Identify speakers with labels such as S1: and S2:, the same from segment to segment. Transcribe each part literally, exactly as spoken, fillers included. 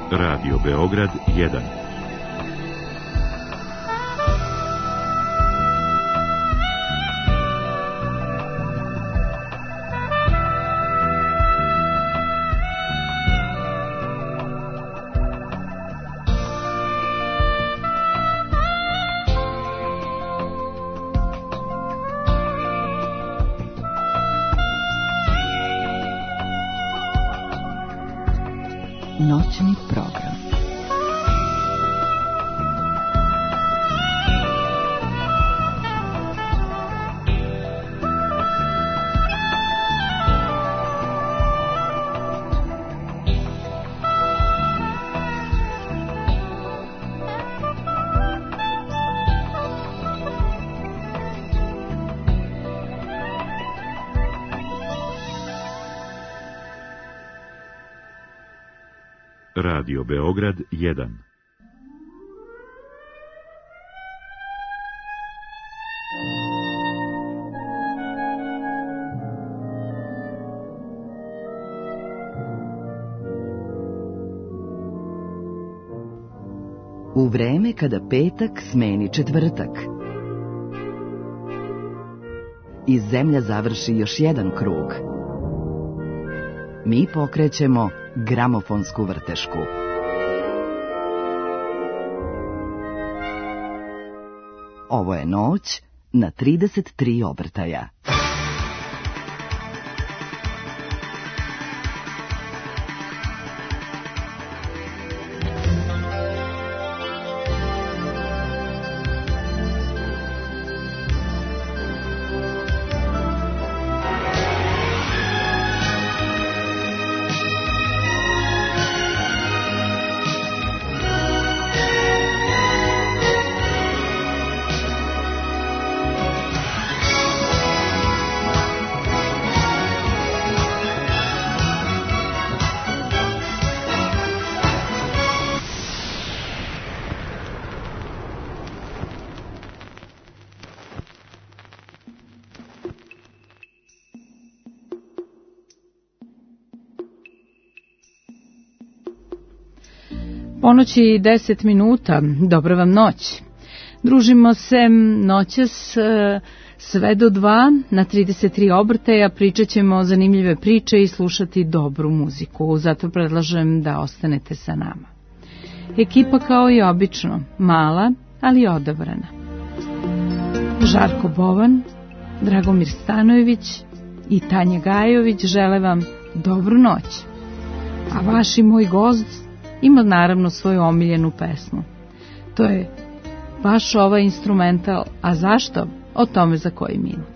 S1: Radio Beograd jedan.
S2: Noćni program.
S1: Radio Beograd jedan.
S2: U vreme kada petak smeni četvrtak i zemlja završi još jedan krug, mi pokrećemo gramofonsku vrtešku. Ovo je noć na trideset tri obrtaja.
S3: Ponoć i deset minuta, dobra vam noć. Družimo se noćas sve do dva na trideset tri obrtaja, pričat ćemo zanimljive priče i slušati dobru muziku, zato predlažem da ostanete sa nama. Ekipa kao i obično, mala, ali odabrana. Žarko Bovan, Dragomir Stanojević i Tanja Gajović žele vam dobru noć, a vaš i moj gost ima naravno svoju omiljenu pesmu. To je baš ovaj instrumental, a zašto? O tome za koji minut.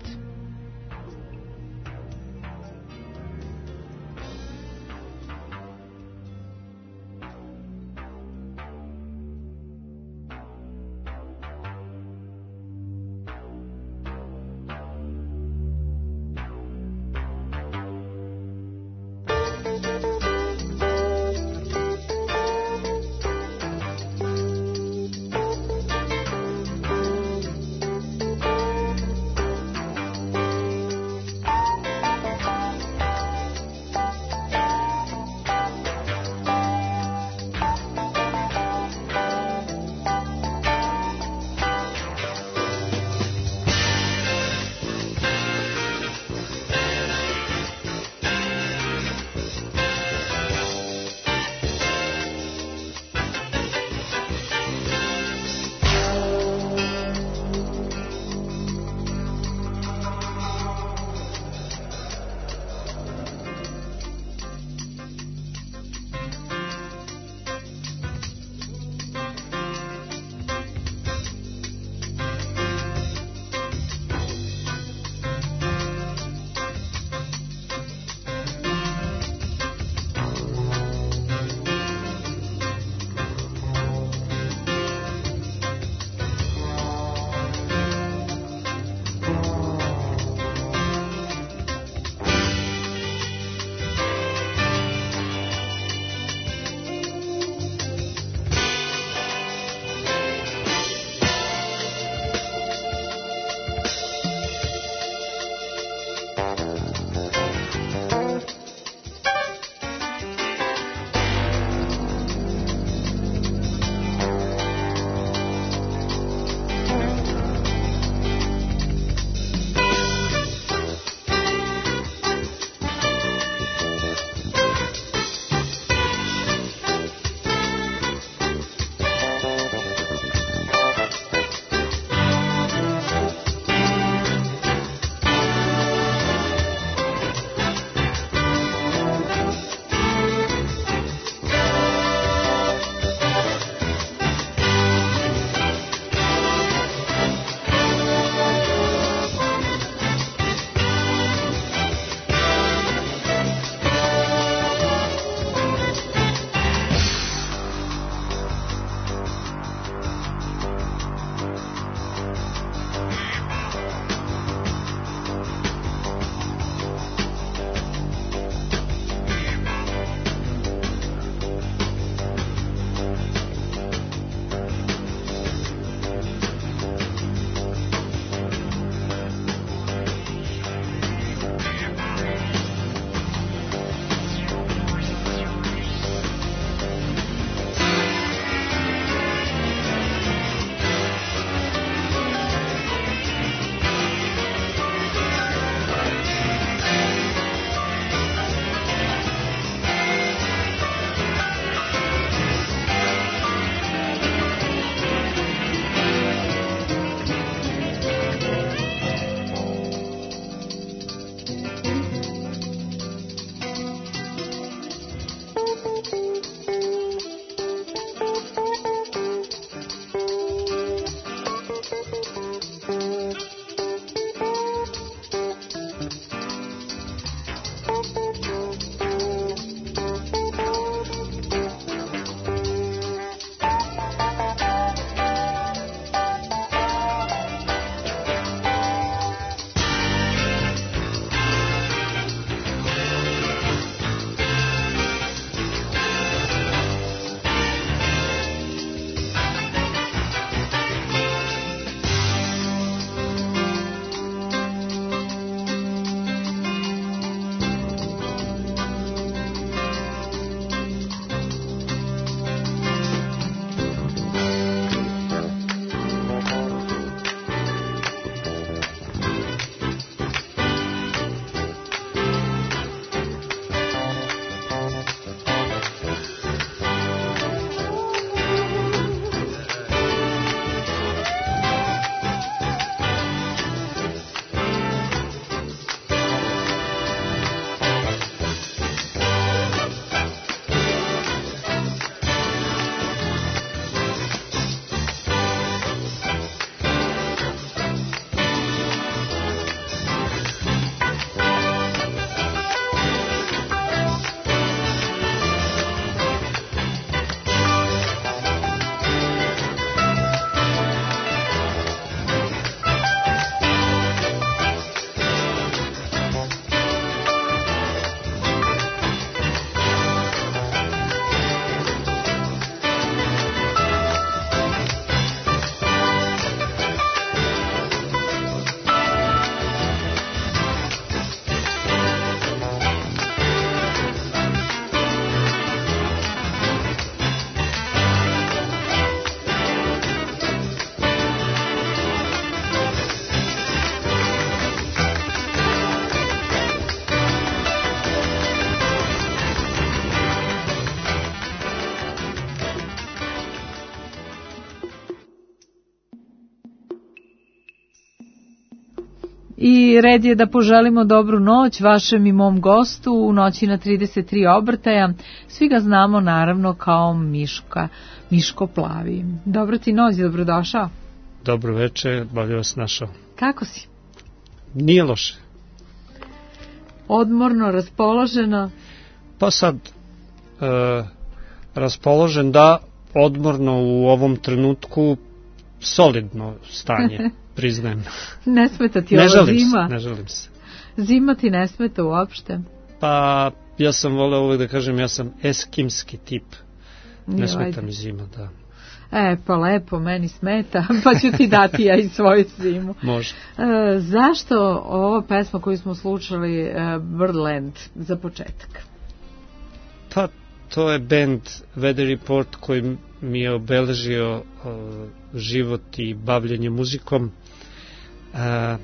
S3: i red je da poželimo dobru noć vašem i mom gostu u noći na trideset tri obrtaja. Svi ga znamo naravno kao Miška, Miško Plavi. Dobro ti noć, dobrodošao.
S4: Dobro večer, bolje vas našao.
S3: Kako si?
S4: Nije loše.
S3: Odmorno, raspoloženo?
S4: Pa sad, e, raspoložen da, odmorno u ovom trenutku, solidno stanje, priznajem.
S3: Ne smeta ti
S4: ne
S3: ova
S4: želim
S3: zima?
S4: Se, ne želim se.
S3: Zima ti ne smeta uopšte?
S4: Pa, ja sam voleo uvek da kažem, ja sam eskimski tip. Ne
S3: Jo,
S4: smeta
S3: ajde.
S4: mi zima, da.
S3: E, pa lepo, meni smeta, pa ću ti dati ja i svoju zimu.
S4: Može.
S3: E, zašto ova pesma koju smo slušali, e, Birdland, za početak?
S4: Pa, to je band Weather Report koji mi je obeležio uh, život i bavljenje muzikom. Uh,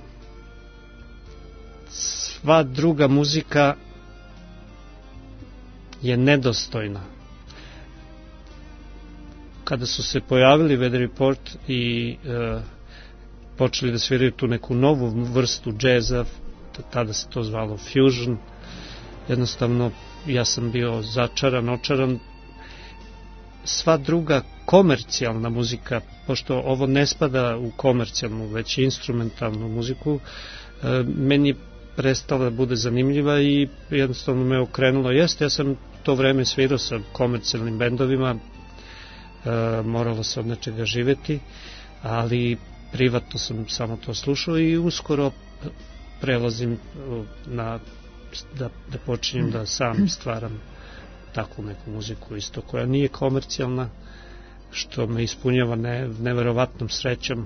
S4: sva druga muzika je nedostojna. Kada su se pojavili Weather Report i uh, počeli da sviraju tu neku novu vrstu džeza, tada se to zvalo fusion, jednostavno ja sam bio začaran, očaran. Sva druga komercijalna muzika, pošto ovo ne spada u komercijalnu, već instrumentalnu muziku, e, meni je prestala da bude zanimljiva i jednostavno me okrenulo. Jeste, ja sam to vreme svirao sa komercijalnim bendovima, e, moralo se od nečega živeti, ali privatno sam samo to slušao i uskoro prelazim na da, da počinjem da sam stvaram takvu neku muziku isto koja nije komercijalna, što me ispunjava ne, neverovatnom srećom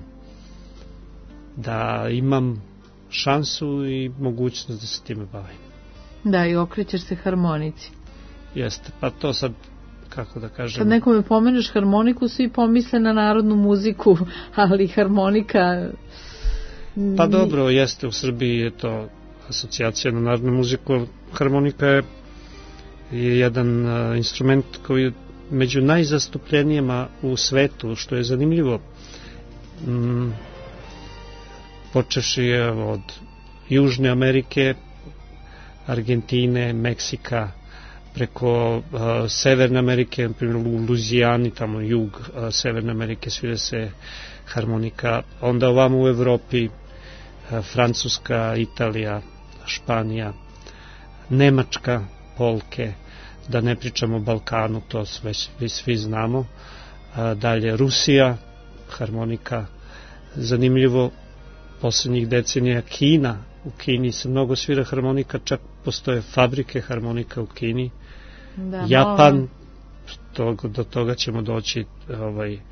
S4: da imam šansu i mogućnost da se time bavim.
S3: Da, i okrećeš se harmonici.
S4: Jeste, pa to sad, kako da kažem...
S3: Kad nekome pomeneš harmoniku, svi pomisle na narodnu muziku, ali harmonika...
S4: Pa dobro, jeste, u Srbiji je to asocijacija na narodnu muziku. Harmonika je, je jedan uh, instrument koji je među najzastupljenijima u svetu, što je zanimljivo. Mm, počeši je od Južne Amerike, Argentine, Meksika, preko uh, Severne Amerike, na primjer u Luzijani, tamo jug uh, Severne Amerike svira se harmonika, onda ovamo u Evropi, uh, Francuska, Italija, Španija, Nemačka, polke, da ne pričamo o Balkanu, to sve svi znamo. Dalje Rusija, harmonika, zanimljivo, poslednjih decenija Kina, u Kini se mnogo svira harmonika, čak postoje fabrike harmonika u Kini. Da, Japan, to, do toga ćemo doći, ovaj, e,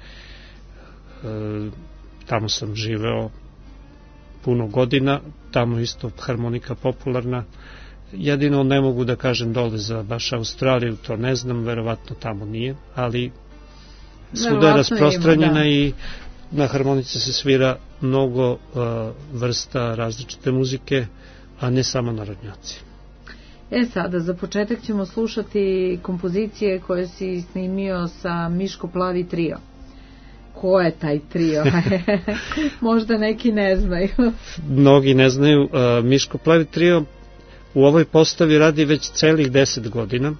S4: tamo sam živeo puno godina, tamo isto harmonika popularna. Jedino ne mogu da kažem dole za baš Australiju, to ne znam, verovatno tamo nije, ali svuda je rasprostranjena ima, i na harmonici se svira mnogo uh, vrsta različite muzike, a ne samo narodnjaci.
S3: E sada, za početak ćemo slušati kompozicije koje si snimio sa Miško Plavi trio. Ko je taj trio? Možda neki ne znaju.
S4: Mnogi ne znaju. Uh, Miško Plavi trio u ovoj postavi radi već celih deset godina.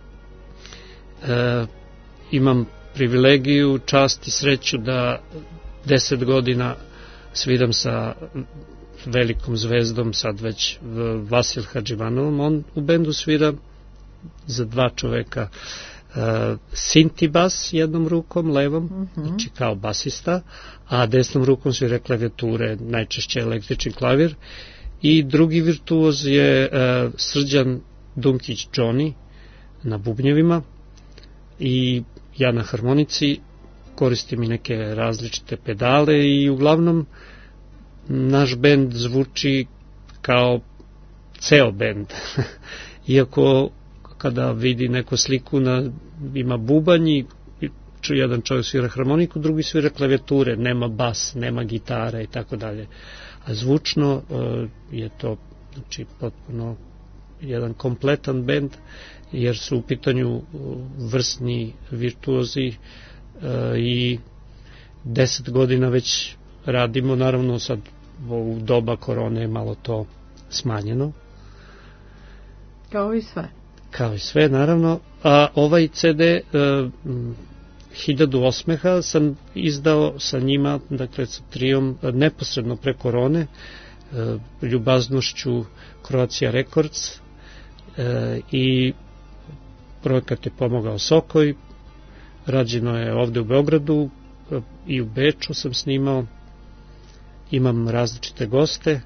S4: E, imam privilegiju, čast i sreću da deset godina sviram sa velikom zvezdom, sad već Vasil Hadživanovom. On u bendu svira za dva čoveka e, sinti bas jednom rukom, levom, uh-huh. znači kao basista, a desnom rukom svira klavijature, najčešće električni klavir. I drugi virtuoz je uh, Srđan Dunkić Johnny na bubnjevima i ja na harmonici, koristim i neke različite pedale i uglavnom naš bend zvuči kao ceo bend. Iako kada vidi neku sliku na, ima bubanji, jedan čovjek svira harmoniku, drugi svira klavijature, nema bas, nema gitara i tako dalje. A zvučno uh, je to, znači, potpuno jedan kompletan bend, jer su u pitanju vrsni virtuozi uh, i deset godina već radimo, naravno sad u doba korone je malo to smanjeno.
S3: Kao i sve.
S4: Kao i sve, naravno. A ovaj ce de e, Hiljadu osmeha sam izdao sa njima, dakle sa trijom, neposredno pre korone, e, ljubaznošću Croatia Records, e, i projekat je pomogao Sokoj. Rađeno je ovde u Beogradu i u Beču sam snimao. Imam različite goste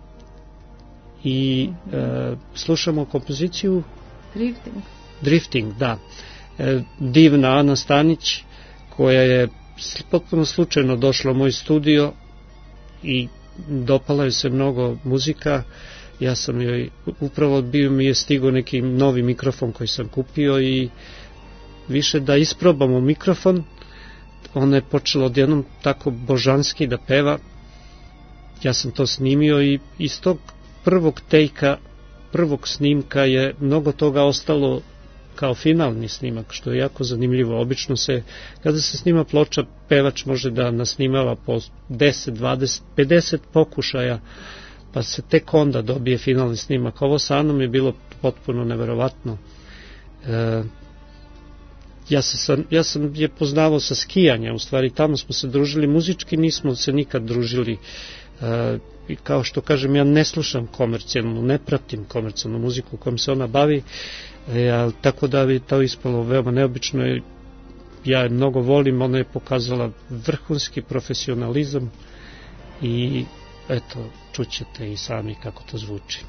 S4: i e, slušamo kompoziciju
S3: Drifting.
S4: Drifting, da. E, divna Ana Stanić, koja je potpuno slučajno došla u moj studio i dopala joj se mnogo muzika. Ja sam joj, upravo bio mi je stigao neki novi mikrofon koji sam kupio i više da isprobamo mikrofon. Ona je počela odjednom tako božanski da peva. Ja sam to snimio i iz tog prvog tejka, prvog snimka je mnogo toga ostalo kao finalni snimak, što je jako zanimljivo. Obično se, kada se snima ploča, pevač može da nasnimava po deset, dvadeset, pedeset pokušaja, pa se tek onda dobije finalni snimak. Ovo sa Anom je bilo potpuno neverovatno. E, ja, se sam, ja sam je poznavao sa skijanja, u stvari tamo smo se družili, muzički nismo se nikad družili. E, i kao što kažem, ja ne slušam komercijalnu, ne pratim komercijalnu muziku kojom se ona bavi, e, tako da bi to ispalo veoma neobično. Ja je mnogo volim, ona je pokazala vrhunski profesionalizam i eto, čućete i sami kako to zvuči.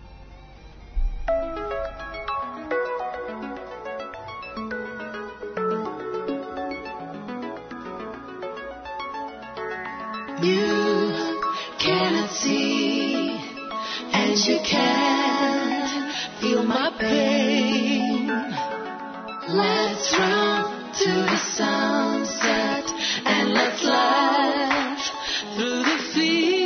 S5: You cannot see, and you can't feel my pain. Let's run to the sunset and let's laugh through the field.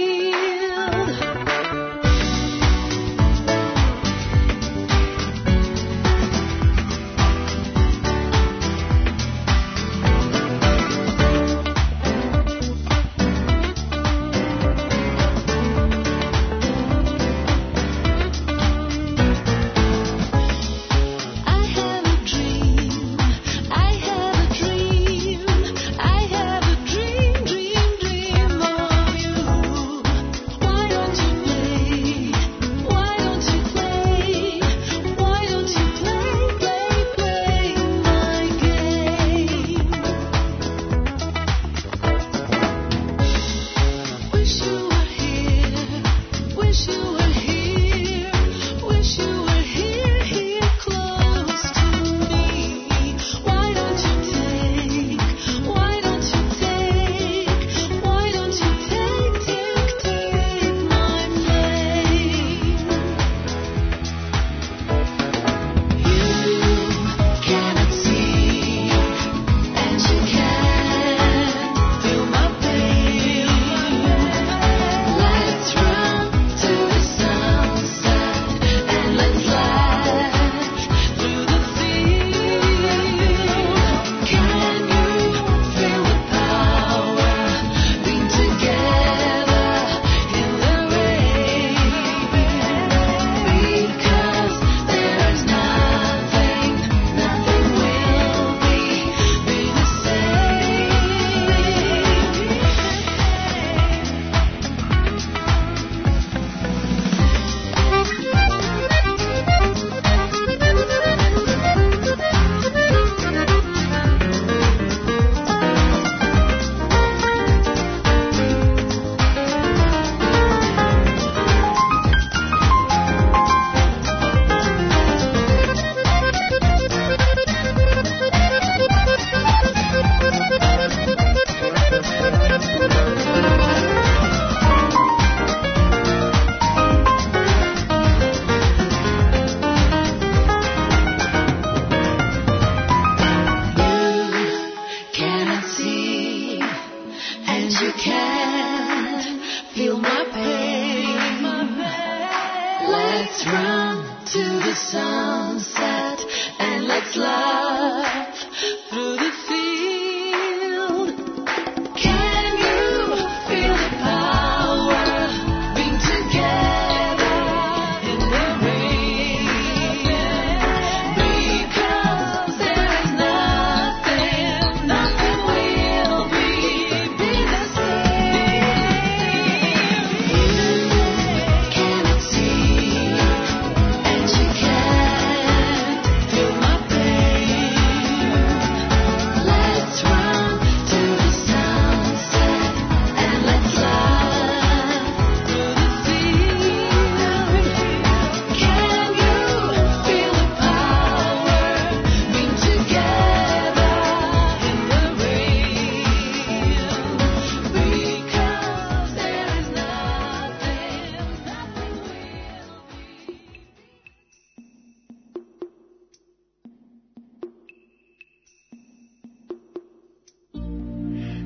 S5: Can you feel the power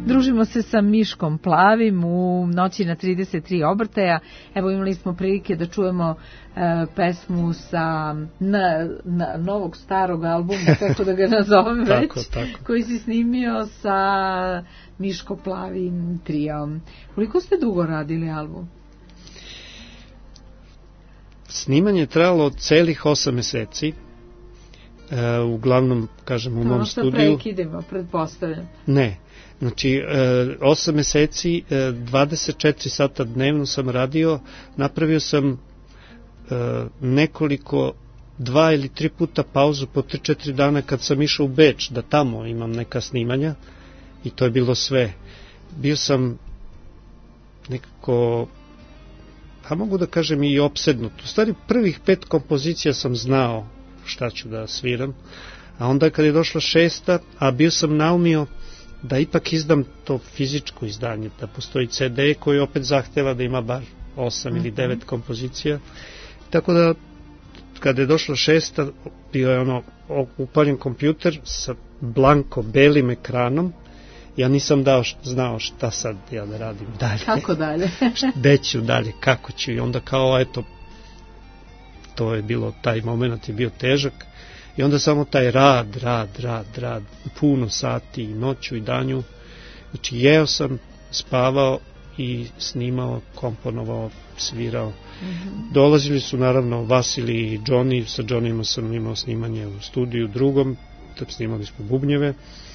S3: Družimo se sa Miškom Plavim u noći na trideset tri obrtaja. Evo, imali smo prilike da čujemo e, pesmu sa na, na novog starog albuma, kako da ga nazovem već,
S4: tako, tako.
S3: koji si snimio sa Miško Plavim trijom. Koliko ste dugo radili album?
S4: Snimanje je trajalo celih osam meseci. E, uglavnom, kažem, u
S3: to
S4: mom studiju.
S3: To prekidimo, pretpostavljam.
S4: Ne. Znači, osam meseci, dvadeset četiri sata dnevno sam radio, napravio sam nekoliko, dva ili tri puta pauzu po tri četiri dana kad sam išao u Beč, da tamo imam neka snimanja, i to je bilo sve. Bio sam nekako, pa mogu da kažem, i opsednut. U stvari, prvih pet kompozicija sam znao šta ću da sviram, a onda kad je došla šesta, a bio sam naumio da ipak izdam to fizičko izdanje, da postoji ce de koji opet zahteva da ima bar osam mm-hmm. ili devet kompozicija. Tako da, kada je došla šesta, bio je ono upaljen kompjuter sa blanko belim ekranom. Ja nisam dao, znao šta sad ja da radim dalje.
S3: Kako dalje?
S4: Gde ću dalje, kako ću. I onda kao, eto, to je bilo, taj moment je bio težak. I onda samo taj rad, rad, rad, rad, puno sati, i noću i danju. Znači, jeo sam, spavao i snimao, komponovao, svirao. Mm-hmm. Dolazili su naravno Vasili i Johnny, sa Johnnyma sam imao snimanje u studiju drugom, snimali smo bubnjeve.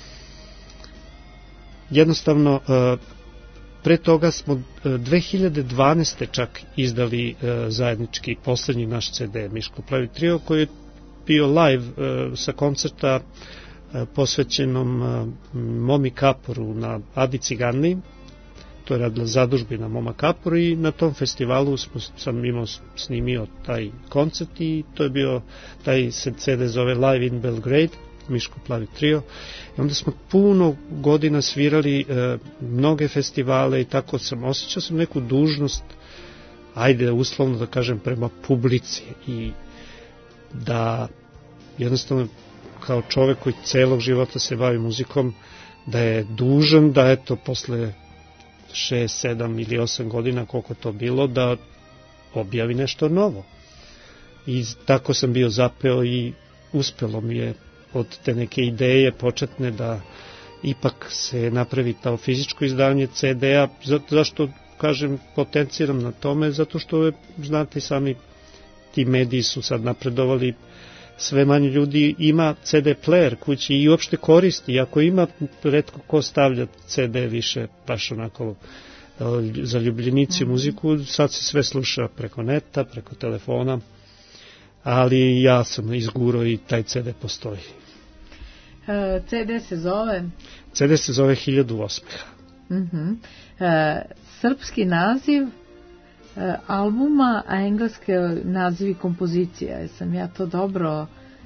S4: Jednostavno, pre toga smo dve hiljade dvanaeste. čak izdali zajednički poslednji naš ce de, Miško Plavi trio, koji je bio live uh, sa koncerta uh, posvećenom uh, Momi Kaporu na Adi Ciganli. To je radila zadužbina Moma Kapor, i na tom festivalu smo, sam imao snimio taj koncert, i to je bio, taj se ce de zove Live in Belgrade, Miško Plavi trio. I onda smo puno godina svirali uh, mnoge festivale, i tako sam osjećao sam neku dužnost, ajde uslovno da kažem, prema publici, i da jednostavno kao čovek koji celog života se bavi muzikom, da je dužan da, eto, posle šest, sedam ili osam godina, koliko to bilo, da objavi nešto novo. I tako sam bio zapeo, i uspelo mi je od te neke ideje početne da ipak se napravi to fizičko izdanje ce de-a. Zašto, kažem, potenciram na tome? Zato što je, znate sami, ti mediji su sad napredovali, sve manje ljudi ima ce de player kući i uopšte koristi. Ako ima, retko ko stavlja ce de više, baš onako za ljubljenici mm-hmm. muziku, sad se sve sluša preko neta, preko telefona, ali ja sam izgurao i taj ce de postoji.
S3: E, ce de se zove?
S4: ce de se zove Hiljadu osmeha.
S3: Mm-hmm. E, srpski naziv albuma, a engleske nazivi kompozicija. Jesam ja to dobro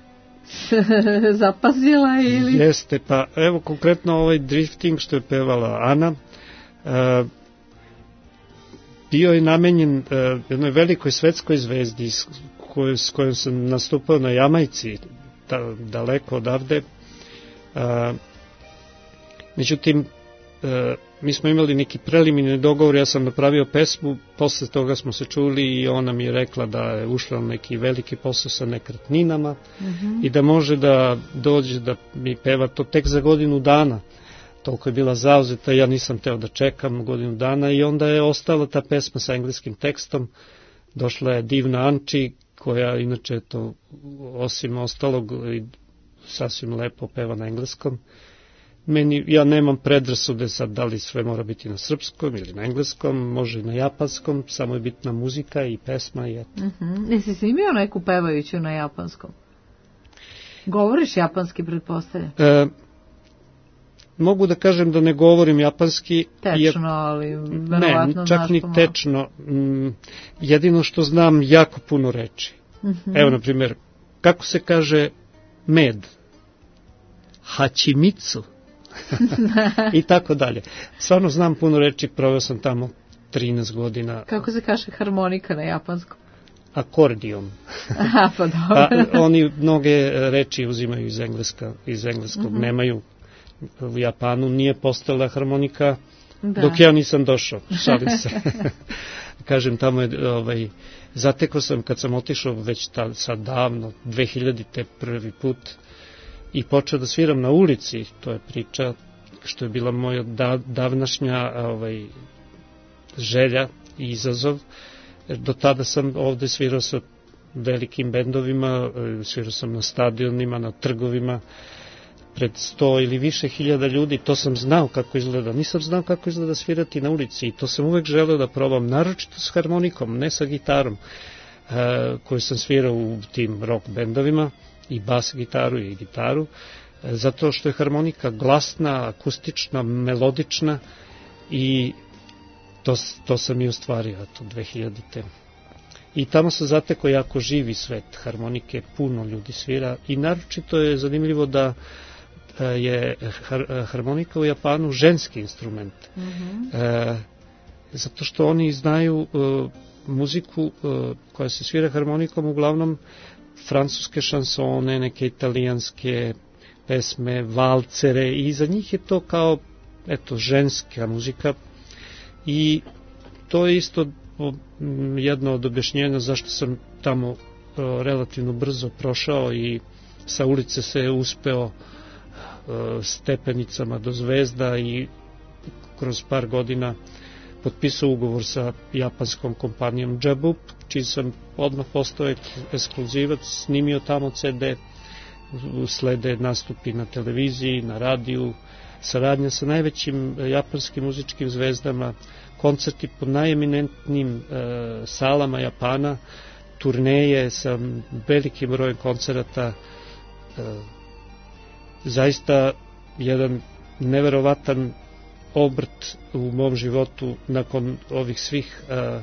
S3: zapazila ili?
S4: Jeste, pa evo konkretno ovaj Drifting što je pevala Ana, uh, bio je namenjen uh, jednoj velikoj svetskoj zvezdi s, koj, s kojom sam nastupao na Jamajci, da, daleko odavde. Uh, međutim, uh, mi smo imali neki preliminarni dogovor, ja sam napravio pesmu, posle toga smo se čuli i ona mi je rekla da je ušla na neki veliki posao sa nekretninama mm-hmm. i da može da dođe da mi peva to tek za godinu dana. Toliko je bila zauzeta, ja nisam teo da čekam godinu dana, i onda je ostala ta pesma sa engleskim tekstom. Došla je divna Anči, koja inače to, osim ostalog, sasvim lepo peva na engleskom. Meni, ja nemam predrasude sad da li sve mora biti na srpskom ili na engleskom, može i na japanskom, samo je bitna muzika i pesma i eto.
S3: Mm-hmm. Jesi si imao neku pevajuću na japanskom? Govoriš japanski, pretpostavljam?
S4: E, mogu da kažem da ne govorim japanski.
S3: Tečno, ali verovatno
S4: ne, čak ni tečno. M, jedino što znam jako puno reči. Mm-hmm. Evo, na primjer, kako se kaže med? Hachimitsu. I tako dalje. Stvarno znam puno reči, proveo sam tamo trinaest godina.
S3: Kako se kaže harmonika na japanskom?
S4: Akordion.
S3: Aha, pa dobro.
S4: A, oni mnoge reči uzimaju iz engleska, iz engleskog, mm-hmm. nemaju u Japanu nije postojala harmonika
S3: Da.
S4: dok ja nisam došao, šalim se. Kažem, tamo je, ovaj, zatekao sam kad sam otišao već ta, sad davno, dve hiljadite prvi put, i počeo da sviram na ulici, to je priča što je bila moja da, davnašnja ovaj, želja i izazov. Do tada sam ovde svirao sa velikim bendovima, svirao sam na stadionima, na trgovima, pred sto ili više hiljada ljudi, to sam znao kako izgleda. Nisam znao kako izgleda svirati na ulici i to sam uvek želeo da probam, naročito s harmonikom, ne sa gitarom, e, koju sam svirao u tim rock bendovima, i bas gitaru i gitaru, e, zato što je harmonika glasna, akustična, melodična i to, to sam i ostvario, to dve hiljadite. I tamo se zatekao jako živi svet harmonike, puno ljudi svira i naročito je zanimljivo da je harmonika u Japanu ženski instrument. Mm-hmm. E, zato što oni znaju e, muziku e, koja se svira harmonikom, uglavnom francuske šansone, neke italijanske pesme, valcere, i za njih je to kao eto, ženska muzika, i to je isto jedno od objašnjenja zašto sam tamo e, relativno brzo prošao i sa ulice se uspeo stepenicama do zvezda i kroz par godina potpisao ugovor sa japanskom kompanijom Jabup, čiji sam odmah postao ekskluzivac, snimio tamo ce de, slede nastupi na televiziji, na radiju, saradnja sa najvećim japanskim muzičkim zvezdama, koncerti po najeminentnim e, salama Japana, turneje sa velikim brojem koncerata, e, zaista jedan neverovatan obrt u mom životu nakon ovih svih uh,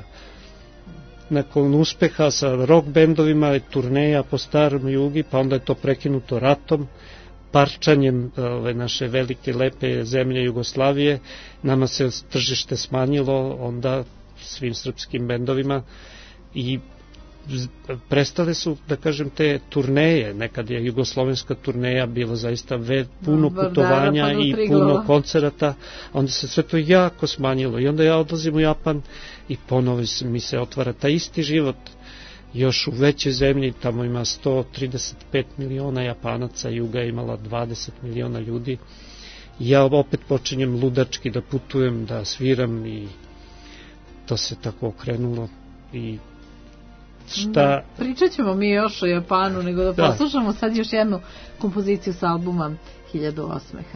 S4: nakon uspeha sa rock bendovima, turneja po starom jugi, pa onda je to prekinuto ratom, parčanjem ove naše velike lepe zemlje Jugoslavije, nama se tržište smanjilo onda svim srpskim bendovima i prestale su, da kažem, te turneje. Nekad je jugoslovenska turneja bila zaista ve, puno putovanja i puno koncerata, onda se sve to jako smanjilo i onda ja odlazim u Japan i ponovo mi se otvara taj isti život još u većoj zemlji, tamo ima sto trideset pet miliona Japanaca, Juga je imala dvadeset miliona ljudi i ja opet počinjem ludački da putujem, da sviram i to se tako okrenulo i šta...
S3: Pričat ćemo mi još o Japanu, nego da, da poslušamo sad još jednu kompoziciju sa albuma Hiljadu osmeha.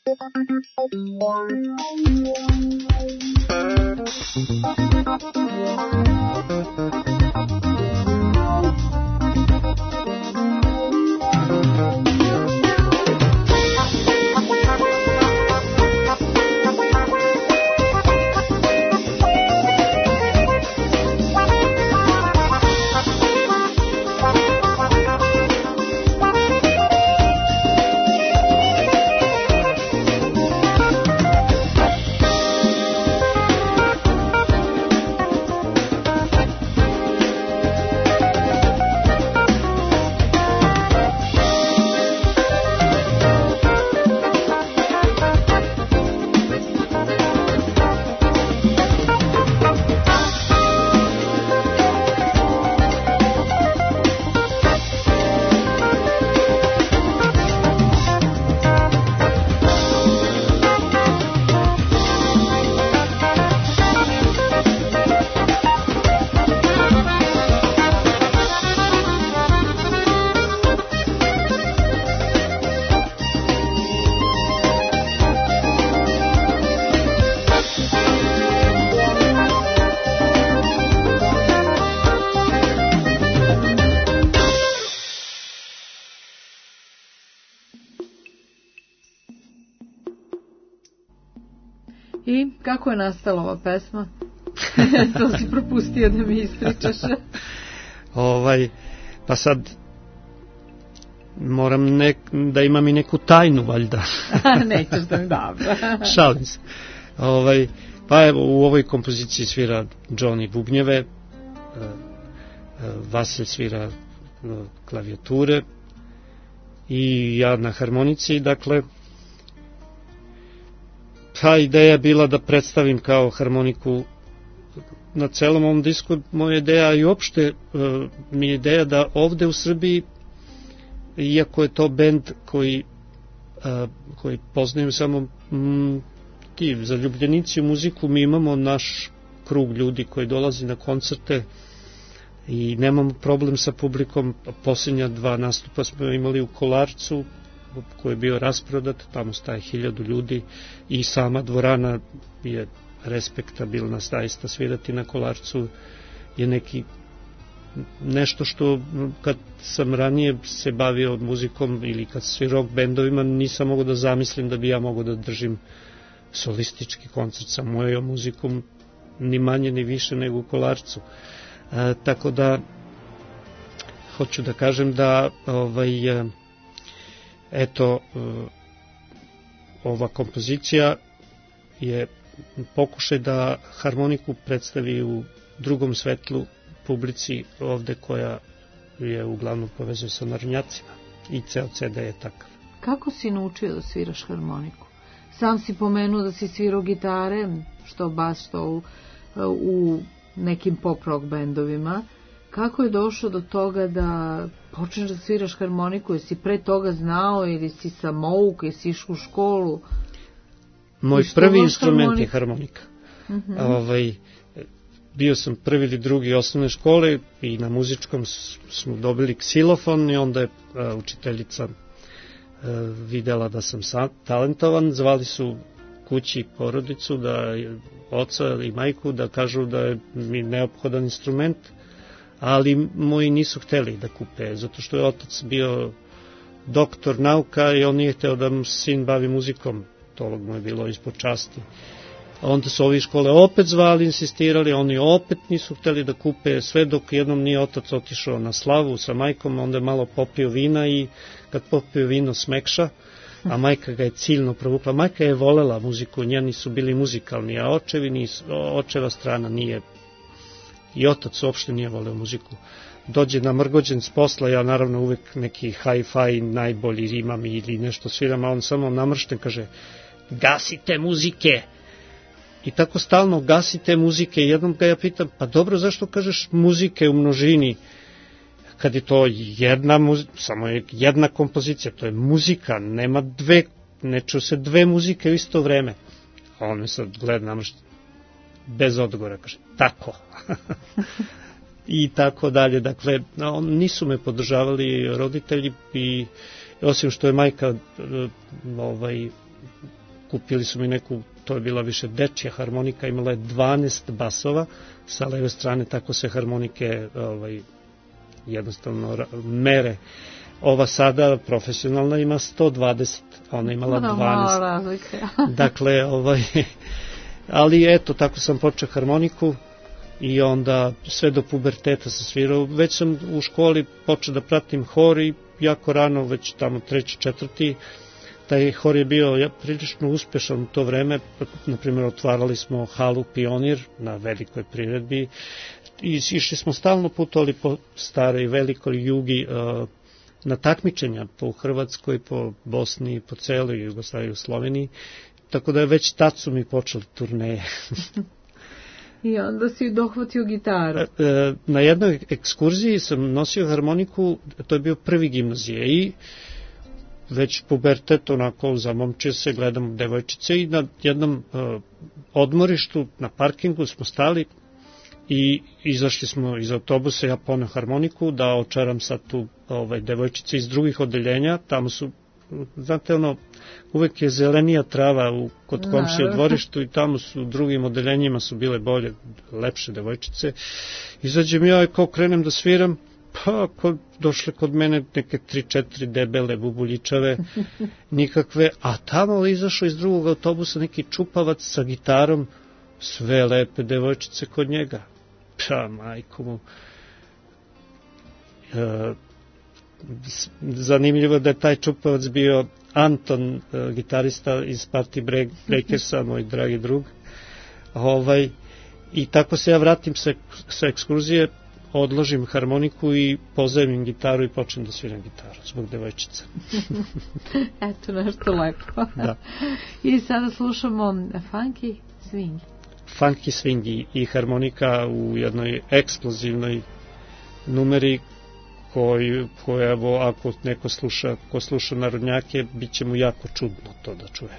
S3: I kako je nastala ova pesma? To si propustio da mi ispričaš.
S4: ovaj, pa sad moram nek, da imam i neku tajnu, valjda.
S3: Nećeš da mi dobro.
S4: Šalim se. Ovaj, pa evo, u ovoj kompoziciji svira Johnny bubnjeve, Vasilj svira klavijature i ja na harmonici, dakle, ta ideja je bila da predstavim kao harmoniku na celom ovom disku. Moja ideja i uopšte mi je ideja da ovde u Srbiji, iako je to bend koji, koji poznaju samo m, ti zaljubljenici u muziku, mi imamo naš krug ljudi koji dolazi na koncerte i nemamo problem sa publikom. Posljednja dva nastupa smo imali u Kolarcu, koji je bio rasprodat, tamo staje hiljadu ljudi i sama dvorana je respektabilna, zaista svirati na Kolarcu je neki nešto što kad sam ranije se bavio muzikom ili kad svi rock bendovima nisam mogao da zamislim da bi ja mogao da držim solistički koncert sa mojom muzikom ni manje ni više nego u Kolarcu. E, tako da hoću da kažem da ovaj eto, ova kompozicija je pokušaj da harmoniku predstavi u drugom svetlu publici ovde koja je uglavnom povezuje sa narodnjacima i ceo C D je takav.
S3: Kako si naučio da sviraš harmoniku? Sam si pomenuo da si svirao gitare, što bas, što u, u nekim pop rock bendovima. Kako je došlo do toga da počneš da sviraš harmoniku? Jesi pre toga znao ili si samouk, jesi išao u školu?
S4: Moj prvi instrument harmonika? je harmonika. Uh-huh. Ovaj, bio sam prvi ili drugi osnovne škole i na muzičkom smo dobili ksilofon i onda je a, učiteljica a, videla da sam sa, talentovan. Zvali su kući porodicu, da, oca i majku, da kažu da je mi neophodan instrument, ali moji nisu hteli da kupe, zato što je otac bio doktor nauka i on nije hteo da mu sin bavi muzikom, to mu je bilo ispod časti. Onda su ovi škole opet zvali, insistirali, oni opet nisu hteli da kupe, sve dok jednom nije otac otišao na slavu sa majkom, onda je malo popio vina i kad popio vino smekša, a majka ga je ciljno provukla. Majka je volela muziku, njeni su bili muzikalni, a očevi nisu, očeva strana nije. I otac uopšte nije voleo muziku. Dođe namrgođen s posla, ja naravno uvek neki hi-fi najbolji imam ili nešto sviram, a on samo namršten kaže gasite muzike. I tako stalno gasite muzike. Jednom ga ja pitam, pa dobro, zašto kažeš muzike u množini? Kad je to jedna, samo je jedna kompozicija, to je muzika, nema dve, ne ču se dve muzike u isto vreme. A on me sad gleda namršten. Bez odgovora, kaže, tako. I tako dalje. Dakle, nisu me podržavali roditelji i osim što je majka ovaj, kupili su mi neku, to je bila više dečja harmonika, imala je dvanaest basova, sa leve strane tako se harmonike ovaj, jednostavno mere. Ova sada profesionalna ima sto dvadeset, a ona imala dvanaest. Dakle, ovaj, ali eto, tako sam počeo harmoniku i onda sve do puberteta sam svirao. Već sam u školi počeo da pratim hor i jako rano, već tamo treći, četvrti, taj hor je bio prilično uspešan u to vreme. Naprimjer, otvarali smo halu Pionir na velikoj priredbi i išli smo stalno putovali po staroj velikoj jugi na takmičenja po Hrvatskoj, po Bosni, po celoj Jugoslaviji, u Sloveniji, tako da je već tad su mi počeli turneje.
S3: I onda si dohvatio gitaru.
S4: Na jednoj ekskurziji sam nosio harmoniku, to je bio prvi gimnazije i već pubertet, onako zamomčio se, gledam devojčice i na jednom uh, odmorištu na parkingu smo stali i izašli smo iz autobusa, ja poneo harmoniku da očaram sad tu ovaj, devojčice iz drugih odeljenja, tamo su, znate ono, uvek je zelenija trava u, kod komšije u dvorištu i tamo su u drugim odeljenjima su bile bolje, lepše devojčice. Izađem ja i kao krenem da sviram, pa kod, došle kod mene neke tri četiri debele bubuljičave, nikakve, a tamo izašao iz drugog autobusa neki čupavac sa gitarom, sve lepe devojčice kod njega. Pa, majko mu. E, zanimljivo da je taj čupavac bio Anton, e, gitarista iz Party Break, Breakersa, moj dragi drug. Ovaj, i tako se ja vratim sa, sa ekskurzije, odložim harmoniku i pozajmim gitaru i počnem da sviram gitaru zbog devojčica.
S3: Eto, nešto lepo.
S4: Da.
S3: I sada slušamo funky swing.
S4: Funky swing i harmonika u jednoj eksplozivnoj numeri koju, koja, ako neko sluša, ko sluša narodnjake, bit će mu jako čudno to da čuje.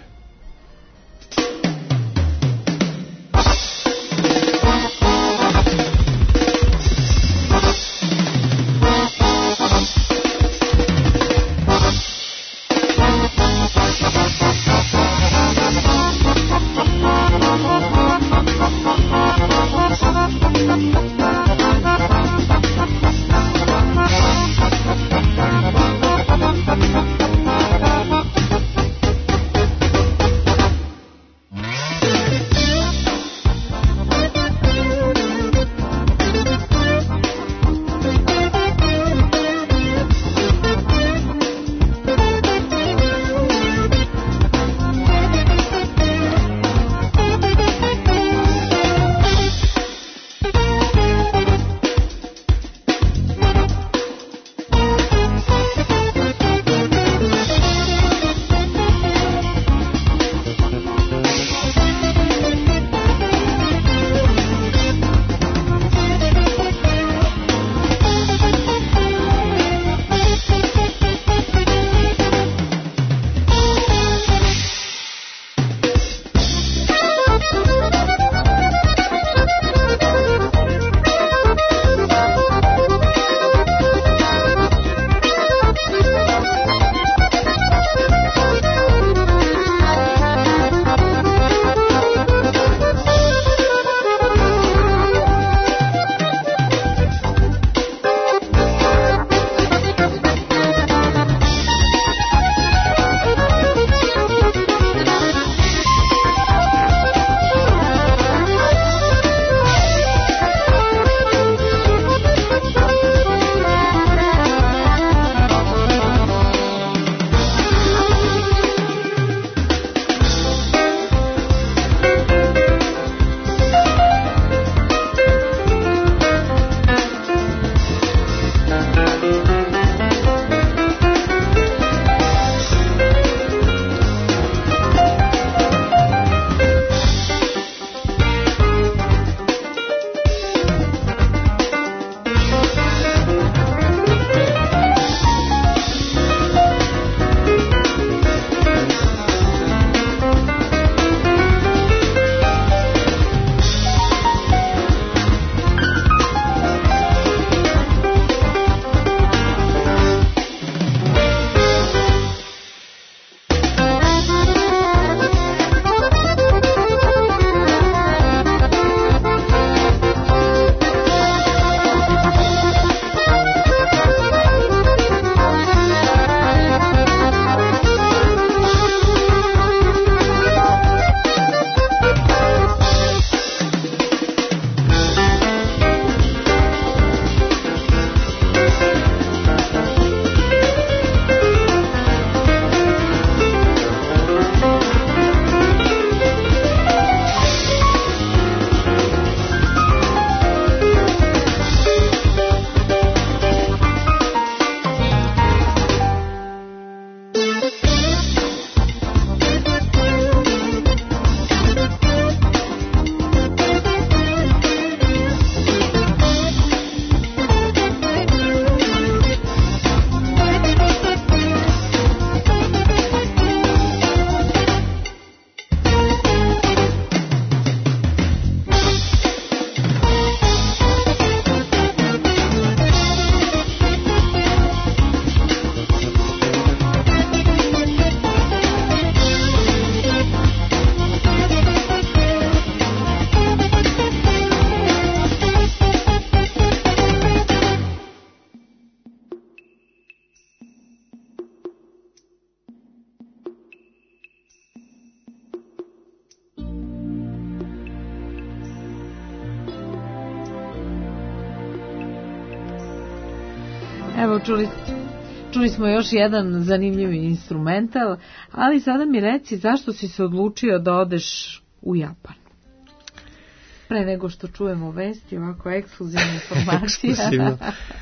S3: Evo, čuli, čuli smo još jedan zanimljivi instrumental, ali sada mi reci zašto si se odlučio da odeš u Japan? Pre nego što čujemo vesti, ovako ekskluzivna informacija.
S4: Ekskluzivno.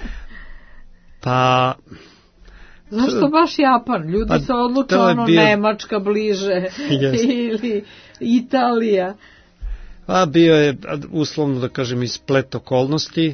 S4: Pa...
S3: Zašto baš Japan? Ljudi pa, se odluče ono bio... Nemačka bliže ili Italija.
S4: Pa bio je, uslovno da kažem, iz splet okolnosti.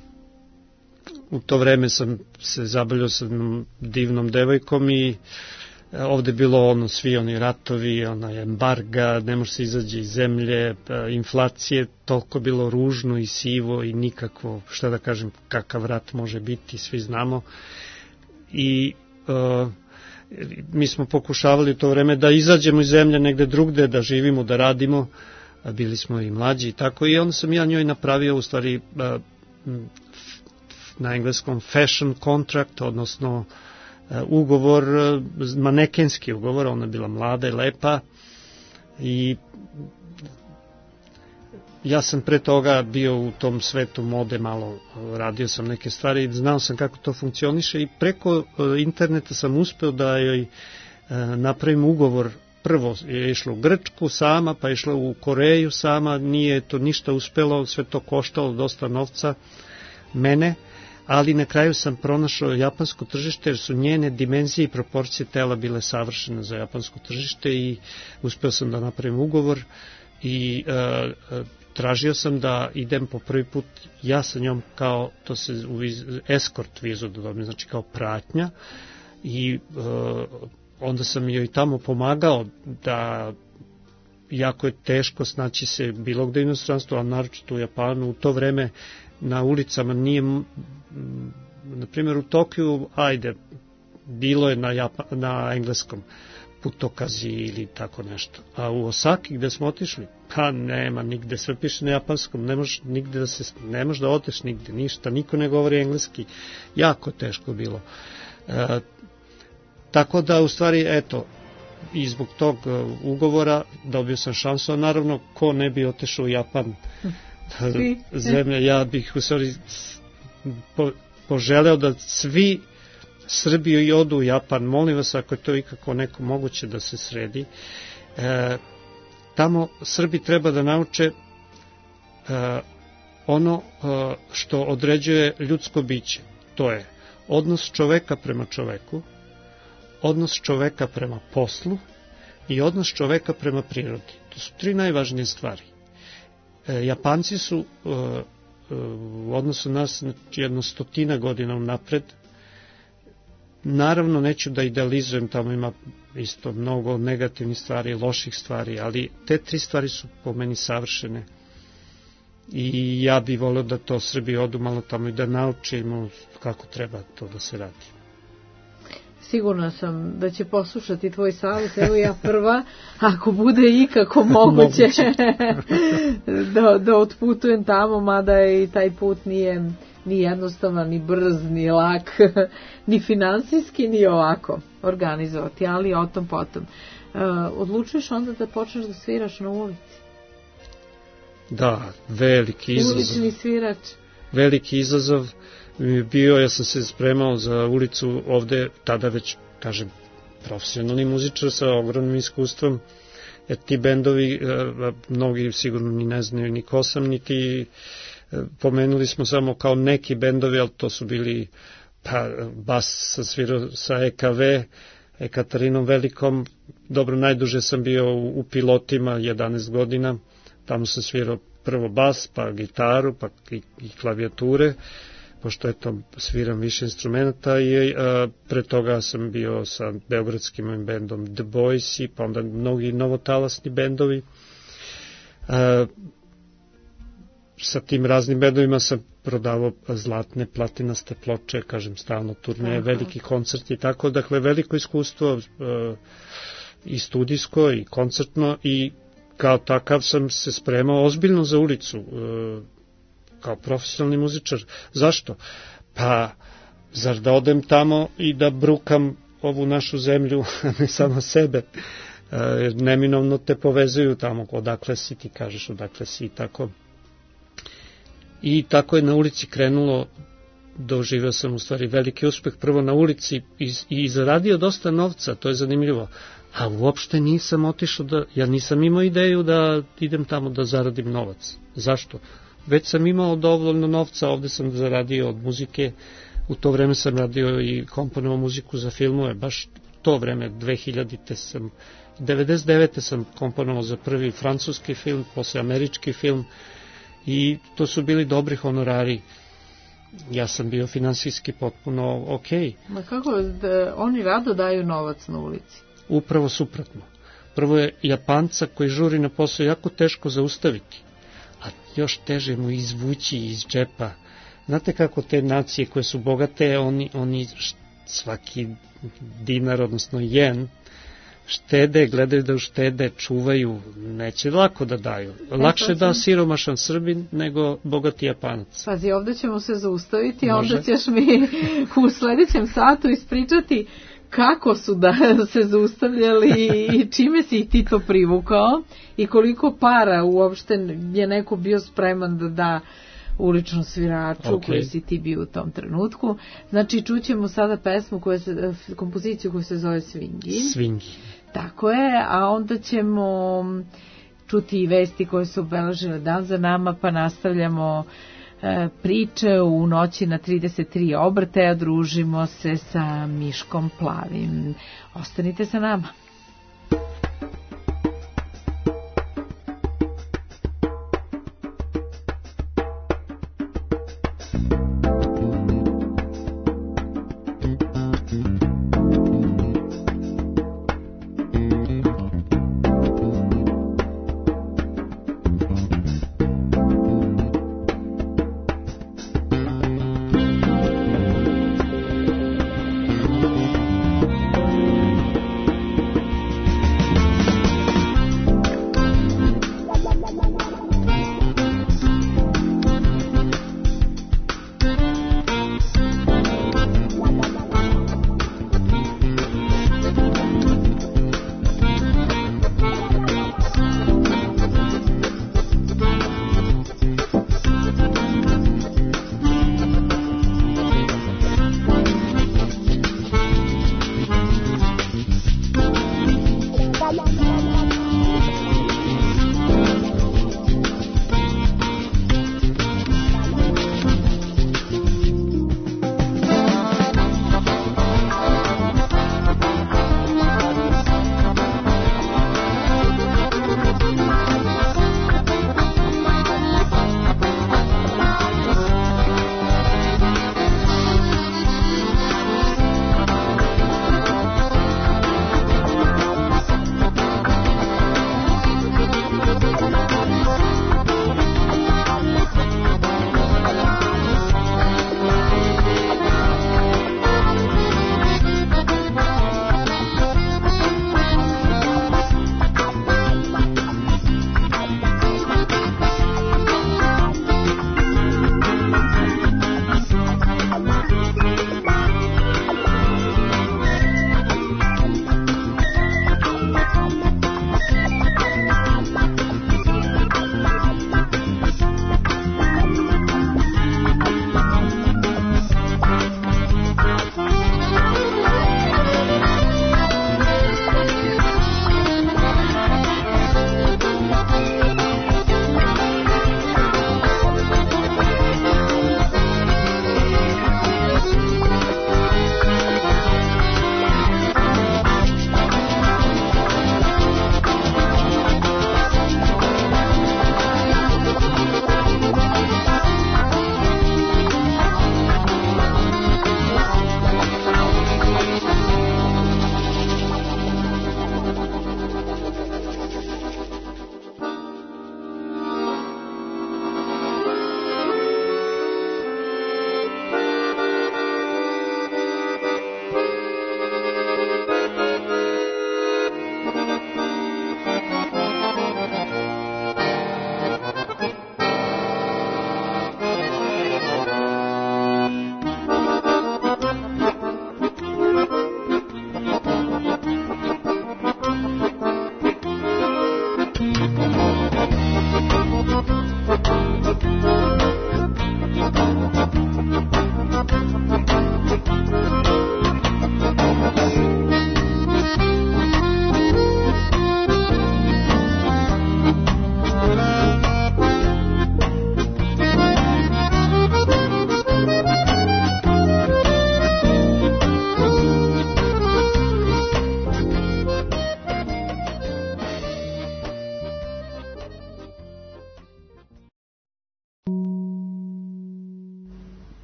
S4: U to vreme sam se zabavljao sa divnom devojkom i ovde bilo ono, svi oni ratovi, onaj embarga, ne može se izađe iz zemlje, inflacije, toliko bilo ružno i sivo i nikakvo, šta da kažem, kakav rat može biti, svi znamo. I uh, mi smo pokušavali u to vreme da izađemo iz zemlje negde drugde, da živimo, da radimo, a bili smo i mlađi i tako, i onda sam ja njoj napravio u stvari uh, na engleskom fashion contract, odnosno uh, ugovor, uh, manekenski ugovor, ona je bila mlada i lepa i ja sam pre toga bio u tom svetu mode, malo radio sam neke stvari i znao sam kako to funkcioniše i preko interneta sam uspeo da joj napravim ugovor. Prvo je išlo u Grčku sama, pa je išlo u Koreju sama, nije to ništa uspelo, sve to koštalo dosta novca mene, ali na kraju sam pronašao japansko tržište jer su njene dimenzije i proporcije tela bile savršene za japansko tržište i uspeo sam da napravim ugovor i uh, tražio sam da idem po prvi put ja sa njom kao, to se u viz, eskort vizu da dobijem, znači kao pratnja i uh, onda sam joj tamo pomagao da jako je teško snaći se bilo gde inostranstvu, a naročito u Japanu. U to vreme na ulicama nije, na primjer u Tokiju, ajde, bilo je na, Japan, na engleskom putokazi ili tako nešto. A u Osaki gde smo otišli, pa nema nigde, sve piše na japanskom, ne možeš nigde da se, ne možeš da odeš nigde, ništa, niko ne govori engleski, jako teško bilo. E, tako da u stvari, eto, i zbog tog ugovora dobio sam šansu, a naravno ko ne bi otišao u Japan zemlja, ja bih u stvari po, poželeo da svi Srbiju i odu u Japan, molim vas ako je to ikako neko moguće da se sredi. E, tamo Srbi treba da nauče e, ono e, što određuje ljudsko biće, to je odnos čoveka prema čoveku, odnos čoveka prema poslu i odnos čoveka prema prirodi. To su tri najvažnije stvari. E, Japanci su e, u odnosu nas jedno stotina godina unapred. Naravno, neću da idealizujem, tamo ima isto mnogo negativnih stvari, loših stvari, ali te tri stvari su po meni savršene. I ja bih volio da to Srbi odu malo tamo i da naučimo kako treba to da se radi.
S3: Sigurna sam da će poslušati tvoj savjet, evo ja prva, ako bude ikako moguće da, da otputujem tamo, mada i taj put nije ni jednostavan, ni brz, ni lak, ni finansijski, ni ovako organizovati, ali o tom potom. Uh, odlučuješ onda da počneš da sviraš na ulici?
S4: Da, veliki izazov.
S3: Ulični svirač.
S4: Veliki izazov bio, ja sam se spremao za ulicu ovde, tada već, kažem, profesionalni muzičar sa ogromnim iskustvom, jer ti bendovi, mnogi sigurno ni ne znaju ni ko sam, ni ti, pomenuli smo samo kao neki bendovi, ali to su bili, pa, bas sam svirao sa E K V, Ekatarinom Velikom, dobro, najduže sam bio u, u Pilotima, jedanaest godina, tamo sam svirao prvo bas, pa gitaru, pa i, i klavijature, pošto eto sviram više instrumenta i a, pre toga sam bio sa beogradskim bendom The Boys, pa onda mnogi novotalasni bendovi. A, sa tim raznim bendovima sam prodavao zlatne platinaste ploče, kažem stalno turneje, veliki koncerti i tako, dakle veliko iskustvo a, i studijsko i koncertno i kao takav sam se spremao ozbiljno za ulicu, a, kao profesionalni muzičar. Zašto? Pa, zar da odem tamo i da brukam ovu našu zemlju, a ne samo sebe, jer neminovno te povezuju tamo, odakle si, ti kažeš odakle si i tako. I tako je na ulici krenulo doživio sam u stvari veliki uspeh prvo na ulici i, i zaradio dosta novca, to je zanimljivo. A uopšte nisam otišao da, ja nisam imao ideju da idem tamo da zaradim novac. Zašto? Već sam imao dovoljno novca, ovde sam zaradio od muzike, u to vreme sam radio i komponovao muziku za filmove, baš to vreme, dve hiljadite sam, devedeset devete sam komponovao za prvi francuski film, posle američki film i to su bili dobri honorari. Ja sam bio finansijski potpuno okej.
S3: Ma kako, da oni rado daju novac na ulici?
S4: Upravo suprotno. Prvo je Japanca koji žuri na posao jako teško zaustaviti, a još teže mu izvući iz džepa. Znate kako te nacije koje su bogate, oni, oni svaki dinar, odnosno jen, štede, gledaju da uštede, čuvaju, neće lako da daju. Lakše da siromašan Srbin nego bogati Japanac.
S3: Pazi, ovde ćemo se zaustaviti, a onda ćeš mi u sledećem satu ispričati kako su da se zaustavljali i čime si ih ti to privukao i koliko para uopšte je neko bio spreman da da uličnom sviraču okay. koji si ti bio u tom trenutku. Znači, čućemo sada pesmu, koja se, kompoziciju koja se zove Swingi.
S4: Swingi.
S3: Tako je, a onda ćemo čuti i vesti koje su obeležile dan za nama, pa nastavljamo e, priče u noći na trideset tri obrtaja, družimo se sa Miškom Plavim. Ostanite sa nama.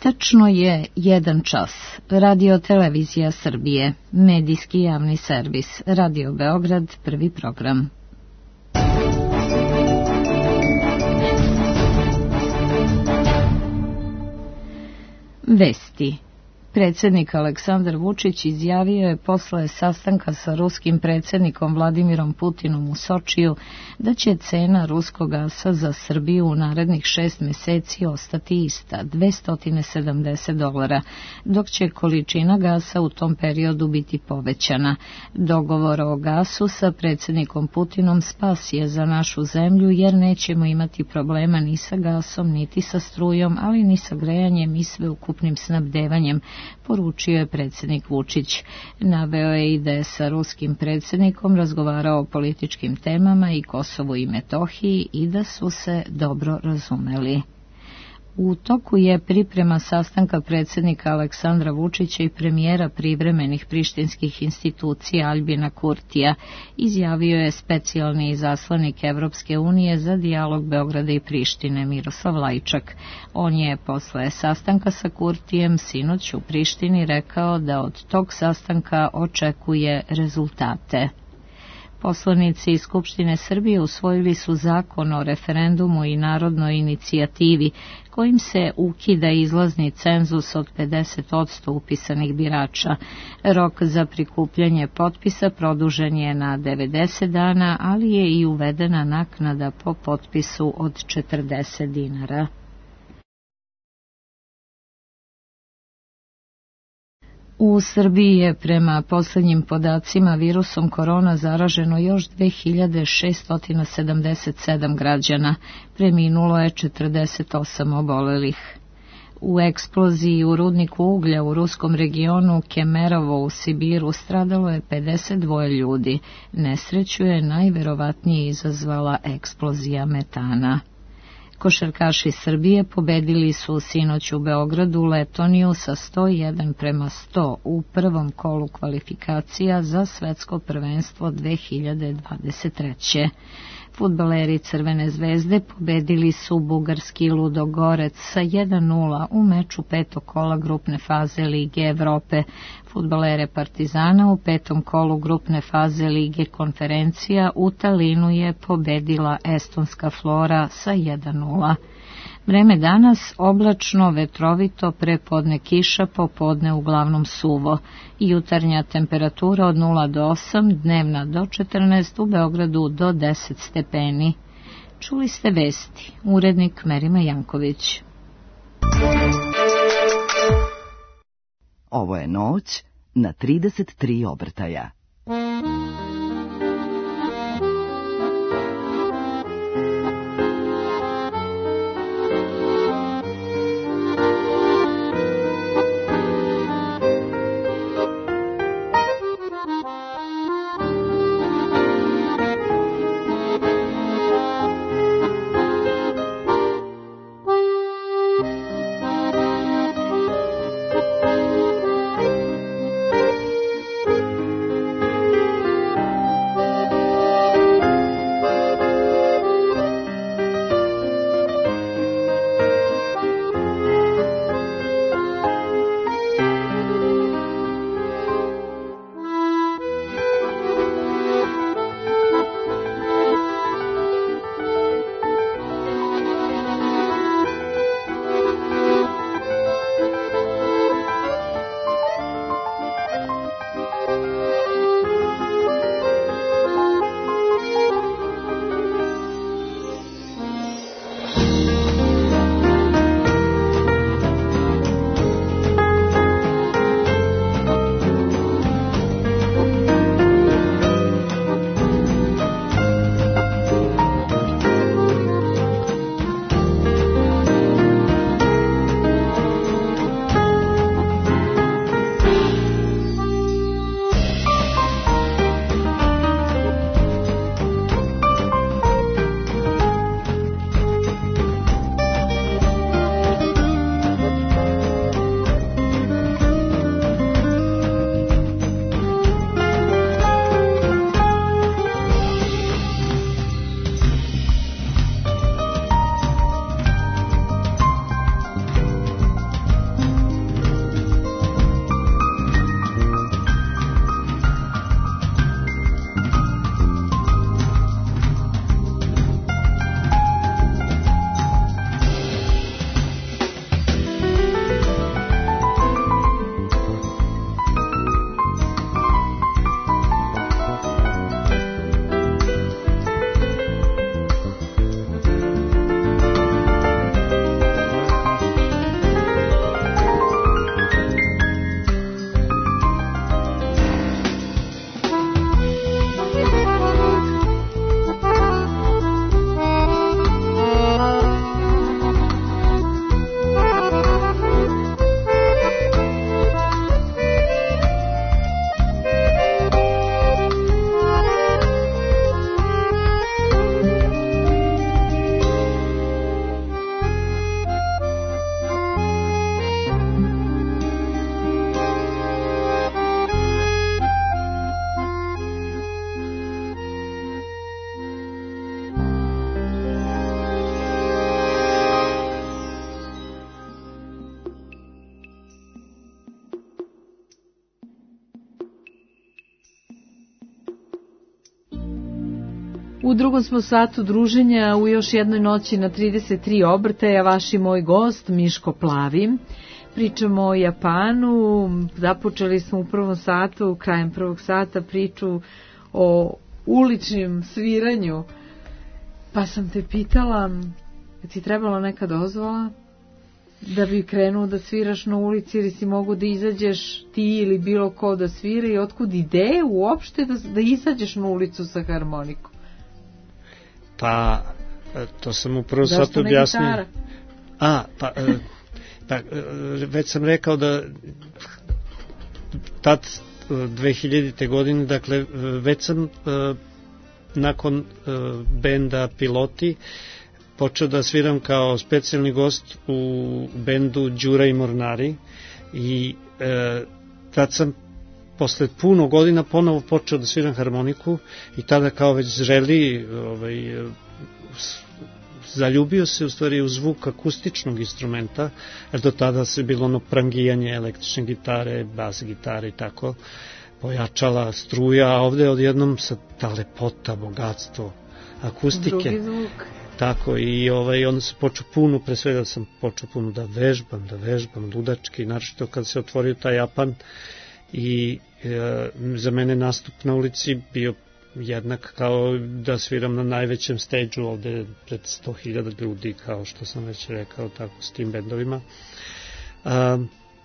S3: Tačno je jedan čas. Radio Televizija Srbije, medijski javni servis, Radio Beograd, prvi program. Vesti. Predsjednik Aleksandar Vučić izjavio je posle sastanka sa ruskim predsjednikom Vladimirom Putinom u Sočiju da će cena ruskog gasa za Srbiju u narednih šest meseci ostati ista, dvesta sedamdeset dolara, dok će količina gasa u tom periodu biti povećana. Dogovor o gasu sa predsjednikom Putinom spas je za našu zemlju jer nećemo imati problema ni sa gasom, niti sa strujom, ali ni sa grejanjem i sveukupnim snabdevanjem, poručio je predsjednik Vučić. Naveo je i da je sa ruskim predsjednikom razgovarao o političkim temama i Kosovu i Metohiji i da su se dobro razumeli. U toku je priprema sastanka predsjednika Aleksandra Vučića i premijera privremenih prištinskih institucija Aljbina Kurtija, izjavio je specijalni izaslanik Evropske unije za dijalog Beograda i Prištine Miroslav Lajčak. On je posle sastanka sa Kurtijem sinoć u Prištini rekao da od tog sastanka očekuje rezultate. Poslanici iz Skupštine Srbije usvojili su zakon o referendumu i narodnoj inicijativi, kojim se ukida izlazni cenzus od pedeset posto upisanih birača. Rok za prikupljanje potpisa produžen je na devedeset dana, ali je i uvedena naknada po potpisu od četrdeset dinara. U Srbiji je prema posljednjim podacima virusom korona zaraženo još dve hiljade šesto sedamdeset sedam građana, preminulo je četrdeset osam obolelih. U eksploziji u rudniku uglja u ruskom regionu Kemerovo u Sibiru stradalo je pedeset dva ljudi. Nesreću je najverovatnije izazvala eksplozija metana. Košarkaši Srbije pobedili su sinoć u Beogradu Letoniju sa sto jedan prema sto u prvom kolu kvalifikacija za svetsko prvenstvo dve hiljade dvadeset treće. Fudbaleri Crvene zvezde pobedili su bugarski Ludogorec sa jedan nula u meču petog kola grupne faze Lige Evrope. Fudbalere Partizana u petom kolu grupne faze Lige Konferencija u Talinu je pobedila estonska Flora sa jedan nula. Vreme danas oblačno, vetrovito, prepodne kiša, popodne uglavnom suvo. Jutarnja temperatura od nula do osam, dnevna do četrnaest, u Beogradu do deset stepeni. Čuli ste vesti, urednik Merima Janković.
S2: Ovo je noć na trideset tri obrtaja.
S3: U drugom smo satu druženja u još jednoj noći na trideset tri obrtaja. Vaš i moj gost Miško Plavi. Pričamo o Japanu. Započeli smo u prvom satu, krajem prvog sata, priču o uličnim sviranju. Pa sam te pitala, je ti trebala neka dozvola da bi krenuo da sviraš na ulici, ili si mogu da izađeš ti ili bilo ko da svira, i otkud ideje uopšte da, da izađeš na ulicu sa harmonikom?
S4: Pa, to sam u prvom satu objasnio. A, pa, pa, već sam rekao da tad dve hiljadite godine, dakle, već sam nakon benda Piloti počeo da sviram kao specijalni gost u bendu Đura i Mornari, i e, tad sam posle puno godina ponovo počeo da sviram harmoniku, i tada kao već zreli ovaj, zaljubio se u stvari u zvuk akustičnog instrumenta, jer do tada se bilo ono prangijanje električne gitare, bas gitare i tako, pojačala struja, a ovde odjednom sa ta lepota, bogatstvo akustike.
S3: Drugi zvuk.
S4: Tako, i ovaj, onda se počeo puno, pre svega sam počeo puno da vežbam, da vežbam ludački, naročito kad se otvorio taj Japan, i e, za mene nastup na ulici bio jednak kao da sviram na najvećem stage-u ovde pred sto hiljada ljudi, kao što sam već rekao, tako s tim bendovima. A,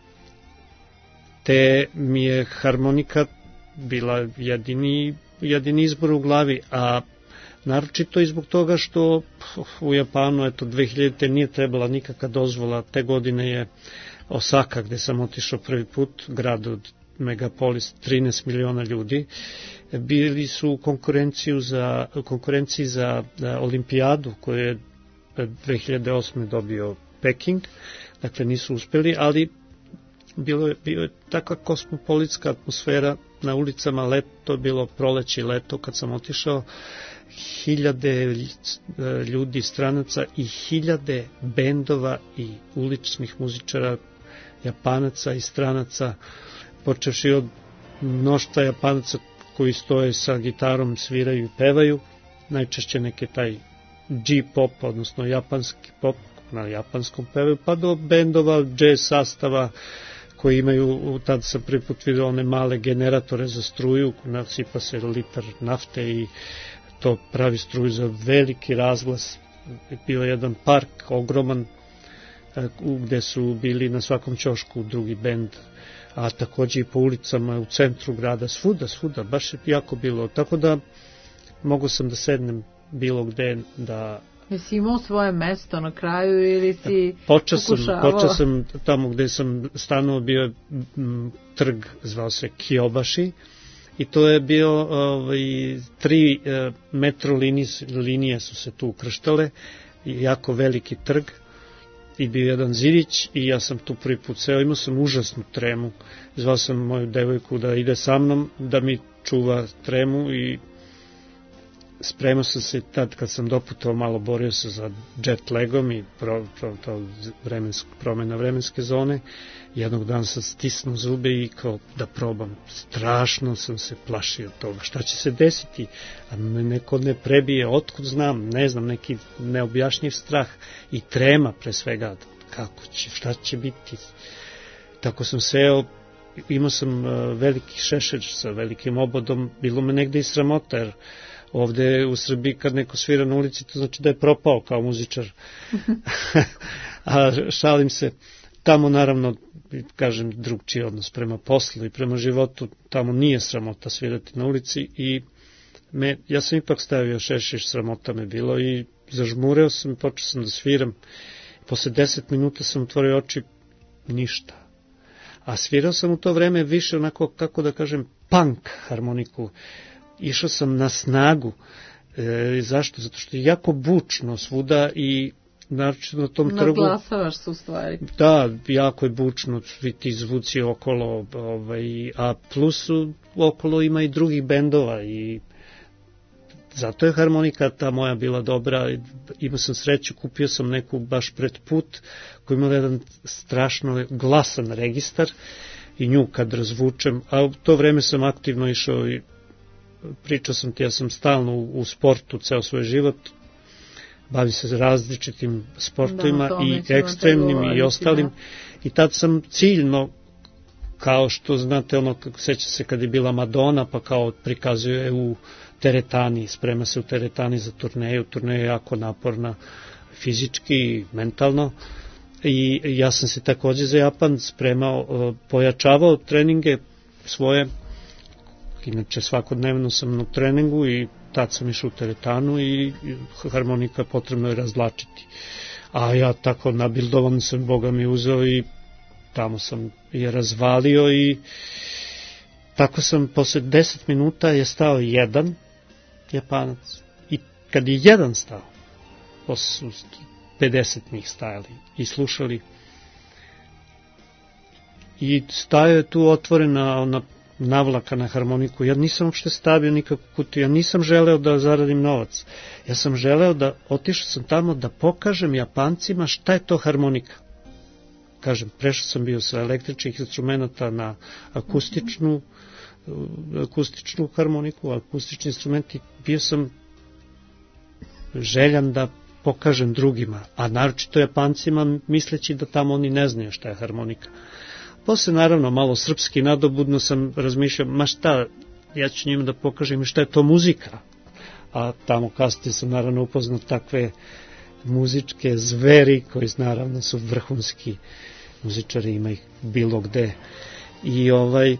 S4: te mi je harmonika bila jedini, jedini izbor u glavi, a naročito i zbog toga što u Japanu, eto, dve hiljadite nije trebala nikakva dozvola. Te godine je Osaka, gde sam otišao prvi put, grad od megapolis, trinaest miliona ljudi, bili su u konkurenciju za, konkurenciji za, za olimpijadu koju je dve hiljade osme dobio Peking, dakle nisu uspeli, ali bilo je, bio je takva kosmopolitska atmosfera na ulicama, leto, bilo proleće i leto kad sam otišao, hiljade ljudi, stranaca i hiljade bendova i uličnih muzičara, Japanaca i stranaca, počevši od mnoštva Japanaca koji stoje sa gitarom, sviraju i pevaju, najčešće neke taj J-pop, odnosno japanski pop, na japanskom pevaju, pa do bendova, jazz sastava, koji imaju, tad sam prvi put vidio one male generatore za struju, nasipa se litar nafte i to pravi struju za veliki razglas. Bio je jedan park ogroman, gde su bili na svakom ćošku drugi bend, a takođe i po ulicama u centru grada, svuda, svuda, baš je jako bilo, tako da mogu sam da sednem bilo gde da...
S3: Jesi imao svoje mesto na kraju ili si
S4: počeo sam,
S3: pokušavao?
S4: Počeo sam tamo gde sam stanovao, bio je m, trg, zvao se Kiobashi, i to je bio ovaj, tri e, metro linije, linije su se tu ukrštale, jako veliki trg, i bio jedan zidić, i ja sam tu prvi put seo, imao sam užasnu tremu, zvao sam moju devojku da ide sa mnom, da mi čuva tremu, i spremao sam se tad kad sam doputovao, malo borio se za jet lagom i pro, pro, to vremensk, promena vremenske zone. Jednog dana sam stisnuo zube i kao da probam. Strašno sam se plašio toga. Šta će se desiti? A me neko ne prebije, otkud znam, ne znam, neki neobjašnjiv strah i trema pre svega. Kako će, šta će biti? Tako sam seo, imao sam veliki šešelj sa velikim obodom, bilo me negde i sramota, jer ovde u Srbiji kad neko svira na ulici, to znači da je propao kao muzičar. A šalim se, tamo naravno, kažem, drugčiji odnos prema poslu i prema životu, tamo nije sramota svirati na ulici, i me, ja sam ipak stavio šešiš, sramota me bilo, i zažmureo sam i počeo sam da sviram. Posle deset minuta sam otvorio oči, ništa. A svirao sam u to vreme više onako, kako da kažem, punk harmoniku. Išao sam na snagu. E, zašto? Zato što je jako bučno svuda, i naročito na tom trgu...
S3: Naglasavaš se u stvari.
S4: Da, jako je bučno, svi ti zvuci okolo, ovaj, a plus okolo ima i drugih bendova, i zato je harmonika ta moja bila dobra. Imao sam sreću, kupio sam neku baš pred put, koja imala jedan strašno glasan registar, i nju kad razvučem, a u to vreme sam aktivno išao i pričao sam ti, ja sam stalno u, u sportu ceo svoj život, bavim se različitim sportovima da, i ekstremnim i ostalim, da. I tad sam ciljno, kao što znate, ono, seća se kad je bila Madonna, pa kao prikazuje u teretani, sprema se u teretani za turneju, turneja je jako naporna fizički i mentalno, i ja sam se takođe za Japan spremao, pojačavao treninge svoje, inače svakodnevno sam na treningu i tad sam išao u teretanu i harmonika potrebno je razvlačiti. A ja tako nabildovan sam, Boga mi uzeo i tamo sam je razvalio i tako sam, posle deset minuta je stao jedan Japanac i kad je jedan stao, posle pedeset njih stajali i slušali i stajao je tu otvorena ona navlaka na harmoniku. Ja nisam uopšte stavio nikakvu kutiju, ja nisam želeo da zaradim novac, ja sam želeo da, otišao sam tamo da pokažem Japancima šta je to harmonika. Kažem, prešao sam bio sa električnih instrumenta na akustičnu akustičnu harmoniku, akustični instrumenti, bio sam željan da pokažem drugima, a naročito Japancima, misleći da tamo oni ne znaju šta je harmonika. Posle, naravno, malo srpski nadobudno sam razmišljao, ma šta, ja ću njima da pokažem šta je to muzika. A tamo kasnije sam naravno upoznao takve muzičke zveri koji naravno su vrhunski muzičari, ima ih bilo gde. I ovaj,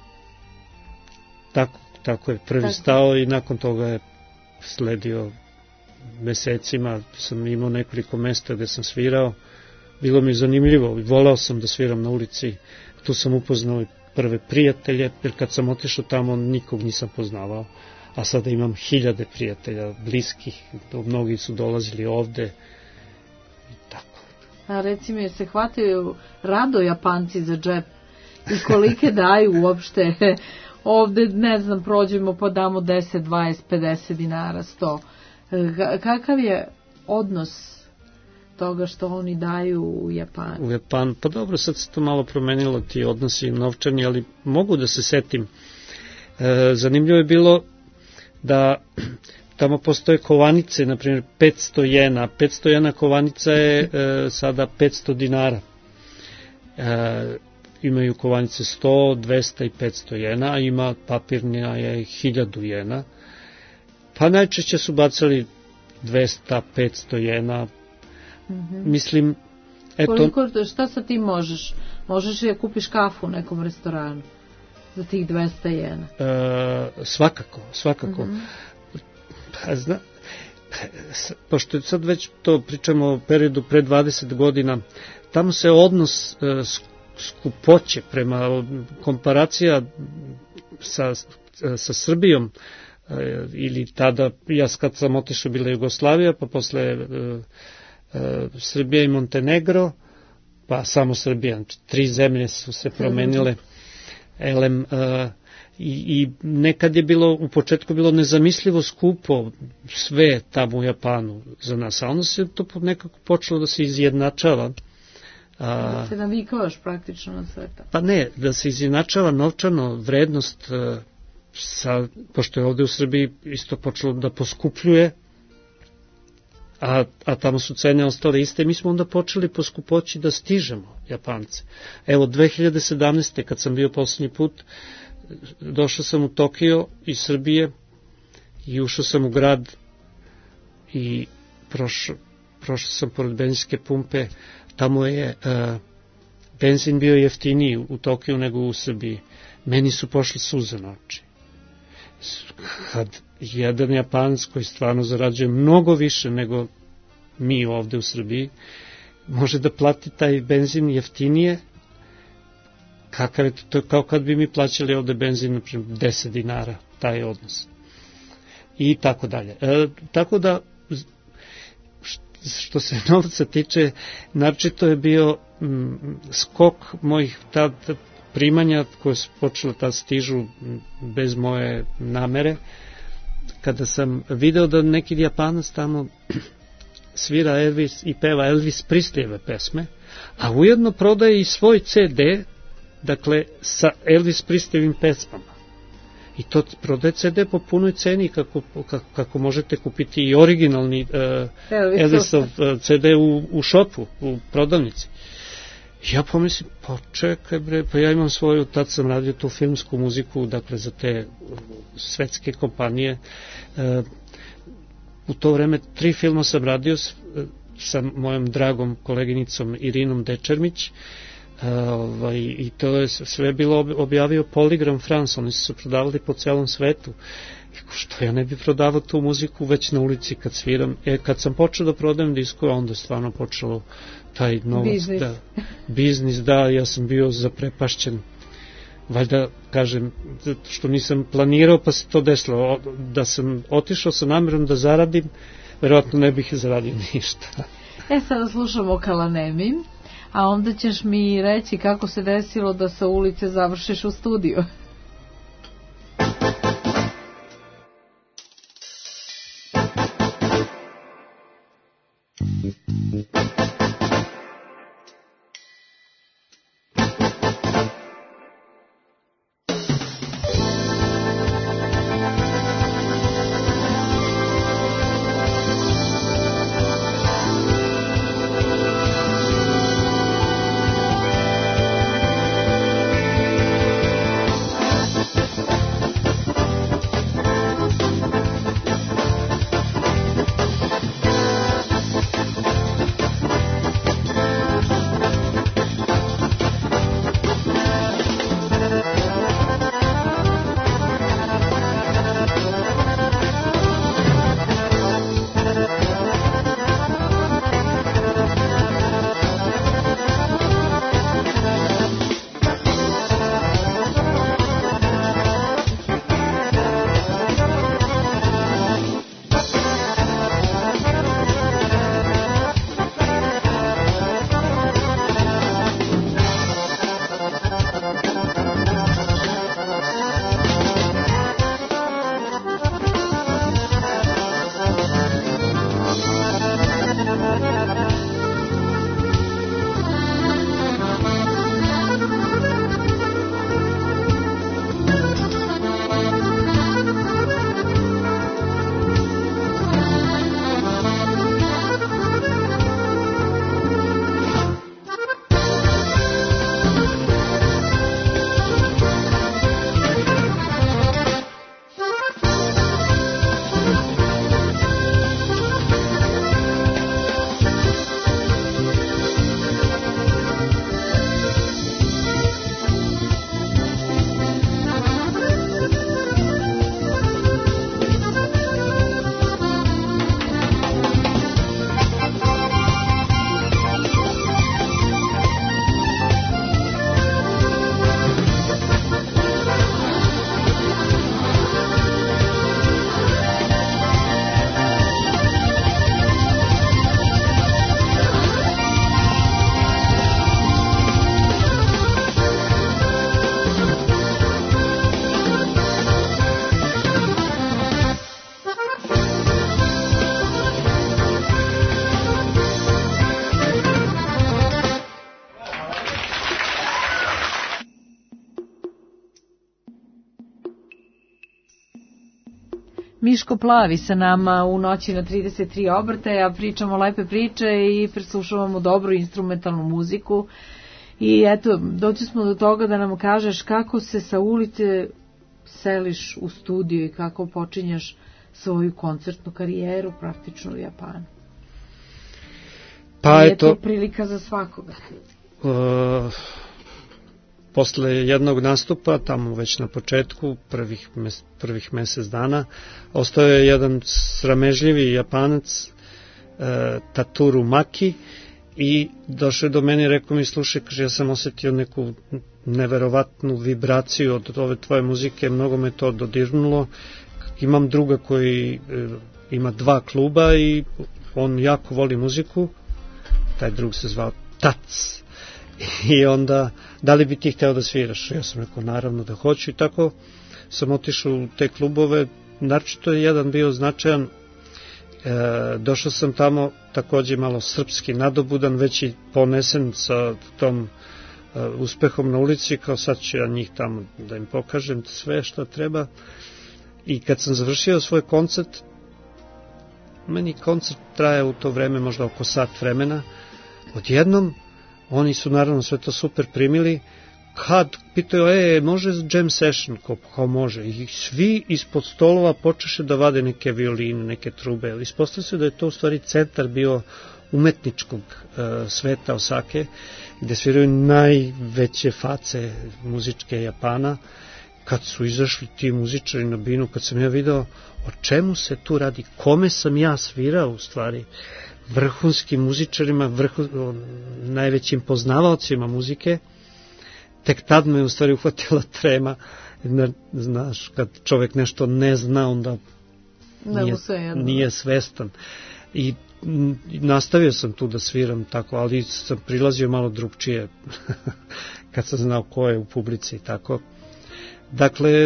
S4: tako, tako je prvi tako. Stao i nakon toga je sledio mesecima, sam imao nekoliko mesta gde sam svirao. Bilo mi zanimljivo i voleo sam da sviram na ulici. Tu sam upoznao i prve prijatelje, jer kad sam otišao tamo nikog nisam poznavao, a sada imam hiljade prijatelja, bliskih, mnogi su dolazili ovde i tako.
S3: A reci mi, se hvataju rado Japanci za džep i kolike daju uopšte? Ovde, ne znam, prođemo pa damo deset, dvadeset, pedeset dinara, sto. Kakav je odnos toga što oni daju u Japanu?
S4: U Japanu, pa dobro, sad se to malo promenilo, ti odnosi novčani, ali mogu da se setim. E, zanimljivo je bilo da tamo postoje kovanice, na primjer petsto jena, petsto jena kovanica je e, sada petsto dinara. E, imaju kovanice sto, dvesta i petsto jena, a ima papirnija je hiljadu jena. Pa najčešće su bacali dvesta, petsto jena. Mm-hmm. Mislim, eto...
S3: Koliko, šta sa ti možeš? Možeš li da kupiš kafu u nekom restoranu za tih dvesta jena?
S4: E, svakako, svakako. Mm-hmm. Pa, zna, pošto sad već to pričamo o periodu pre dvadeset godina, tamo se odnos e, skupoće prema komparacija sa, sa Srbijom, e, ili tada, ja kad sam otišao bila Jugoslavija, pa posle e, e, Srbija i Montenegro, pa samo Srbija, tri zemlje su se promenile, elem, e, i, i nekad je bilo, u početku bilo nezamislivo skupo sve tamo u Japanu za nas, a onda se to nekako počelo da se izjednačava.
S3: A, da se navikavaš praktično na sve to.
S4: Pa ne, da se izjednačava novčano vrednost, a, sa, pošto je ovde u Srbiji isto počelo da poskupljuje, a, a tamo su cene ostale iste, mi smo onda počeli po skupoći da stižemo Japance. Evo, dve hiljade sedamnaeste. kad sam bio poslednji put, došao sam u Tokio iz Srbije i ušao sam u grad i prošao, prošao sam pored benzinske pumpe. Tamo je uh, benzin bio jeftiniji u Tokiju nego u Srbiji. Meni su pošle suze na oči. Kad jedan Japanac koji stvarno zarađuje mnogo više nego mi ovde u Srbiji, može da plati taj benzin jeftinije, kakav je to, to je kao kad bi mi plaćali ovde benzin, na primjer, deset dinara, taj odnos. I tako dalje. E, tako da, što se novca tiče, naročito je bio m, skok mojih tad, tad primanja koje su počele tad stižu bez moje namere, kada sam video da neki Japanac tamo svira Elvis i peva Elvis Presleyjeve pesme, a ujedno prodaje i svoj ce de, dakle, sa Elvis Presleyjevim pesmama. i to prodaje C D po punoj ceni, kako, kako, kako možete kupiti i originalni uh, Elvisov uh, C D u, u šopu, u prodavnici. Ja pomislim, pa čekaj bre, pa ja imam svoju, tad sam radio tu filmsku muziku, dakle za te svetske kompanije. Uh, u to vreme tri filma sam radio s, sa mojom dragom koleginicom Irinom Dečermić, uh, ovaj, i to je sve bilo objavio Polygram France, oni su se prodavali po celom svetu. I što ja ne bi prodavao tu muziku već na ulici kad sviram. E, kad sam počeo da prodajem diskove, onda je stvarno počelo taj novac.
S3: Biznis.
S4: Da, biznis, da, ja sam bio zaprepašćen. Valjda, kažem, što nisam planirao pa se to desilo. Da sam otišao sa namerom da zaradim, verovatno ne bih zaradio ništa.
S3: E, sada slušamo Kalanemi, a onda ćeš mi reći kako se desilo da sa ulice završiš u studiju. Miško Plavi sa nama u noći na trideset tri obrtaja, pričamo lepe priče i preslušavamo dobru instrumentalnu muziku. I eto, doći smo do toga da nam kažeš kako se sa ulice seliš u studiju i kako počinjaš svoju koncertnu karijeru praktično u Japanu.
S4: Pa
S3: je
S4: eto,
S3: to prilika za svakoga.
S4: Uh, posle jednog nastupa, tamo već na početku, prvih, mes, prvih mesec dana, ostao je jedan sramežljivi Japanac, uh, Taturu Maki, i došao je do mene i rekao mi, slušaj, kaže, ja sam osetio neku neverovatnu vibraciju od ove tvoje muzike, mnogo me to dodirnulo. Imam druga koji uh, ima dva kluba i on jako voli muziku, taj drug se zvao Tac, i onda, da li bi ti hteo da sviraš? Ja sam rekao, naravno da hoću, i tako sam otišao u te klubove. Naročito je jedan bio značajan, e, došao sam tamo takođe malo srpski nadobudan, već i ponesen sa tom uspehom na ulici, kao sad ću ja njih tamo da im pokažem sve što treba. I kad sam završio svoj koncert, meni koncert traje u to vreme možda oko sat vremena, odjednom oni su naravno sve to super primili, kad pitaju, e, može jam session, kao, kao može, i svi ispod stolova počeše da vade neke violine, neke trube, ispostavlja se da je to u stvari centar bio umetničkog uh, sveta Osake, gde sviraju najveće face muzičke Japana. Kad su izašli ti muzičari na binu, kad sam ja video o čemu se tu radi, kome sam ja svirao u stvari, vrhunskim muzičarima, vrhu, najvećim poznavaocima muzike, tek tad me u stvari uhvatila trema. Znaš, kad čovjek nešto ne zna, onda nije, nije svestan. I nastavio sam tu da sviram tako, ali sam prilazio malo drugčije kad sam znao ko je u publici i tako. Dakle,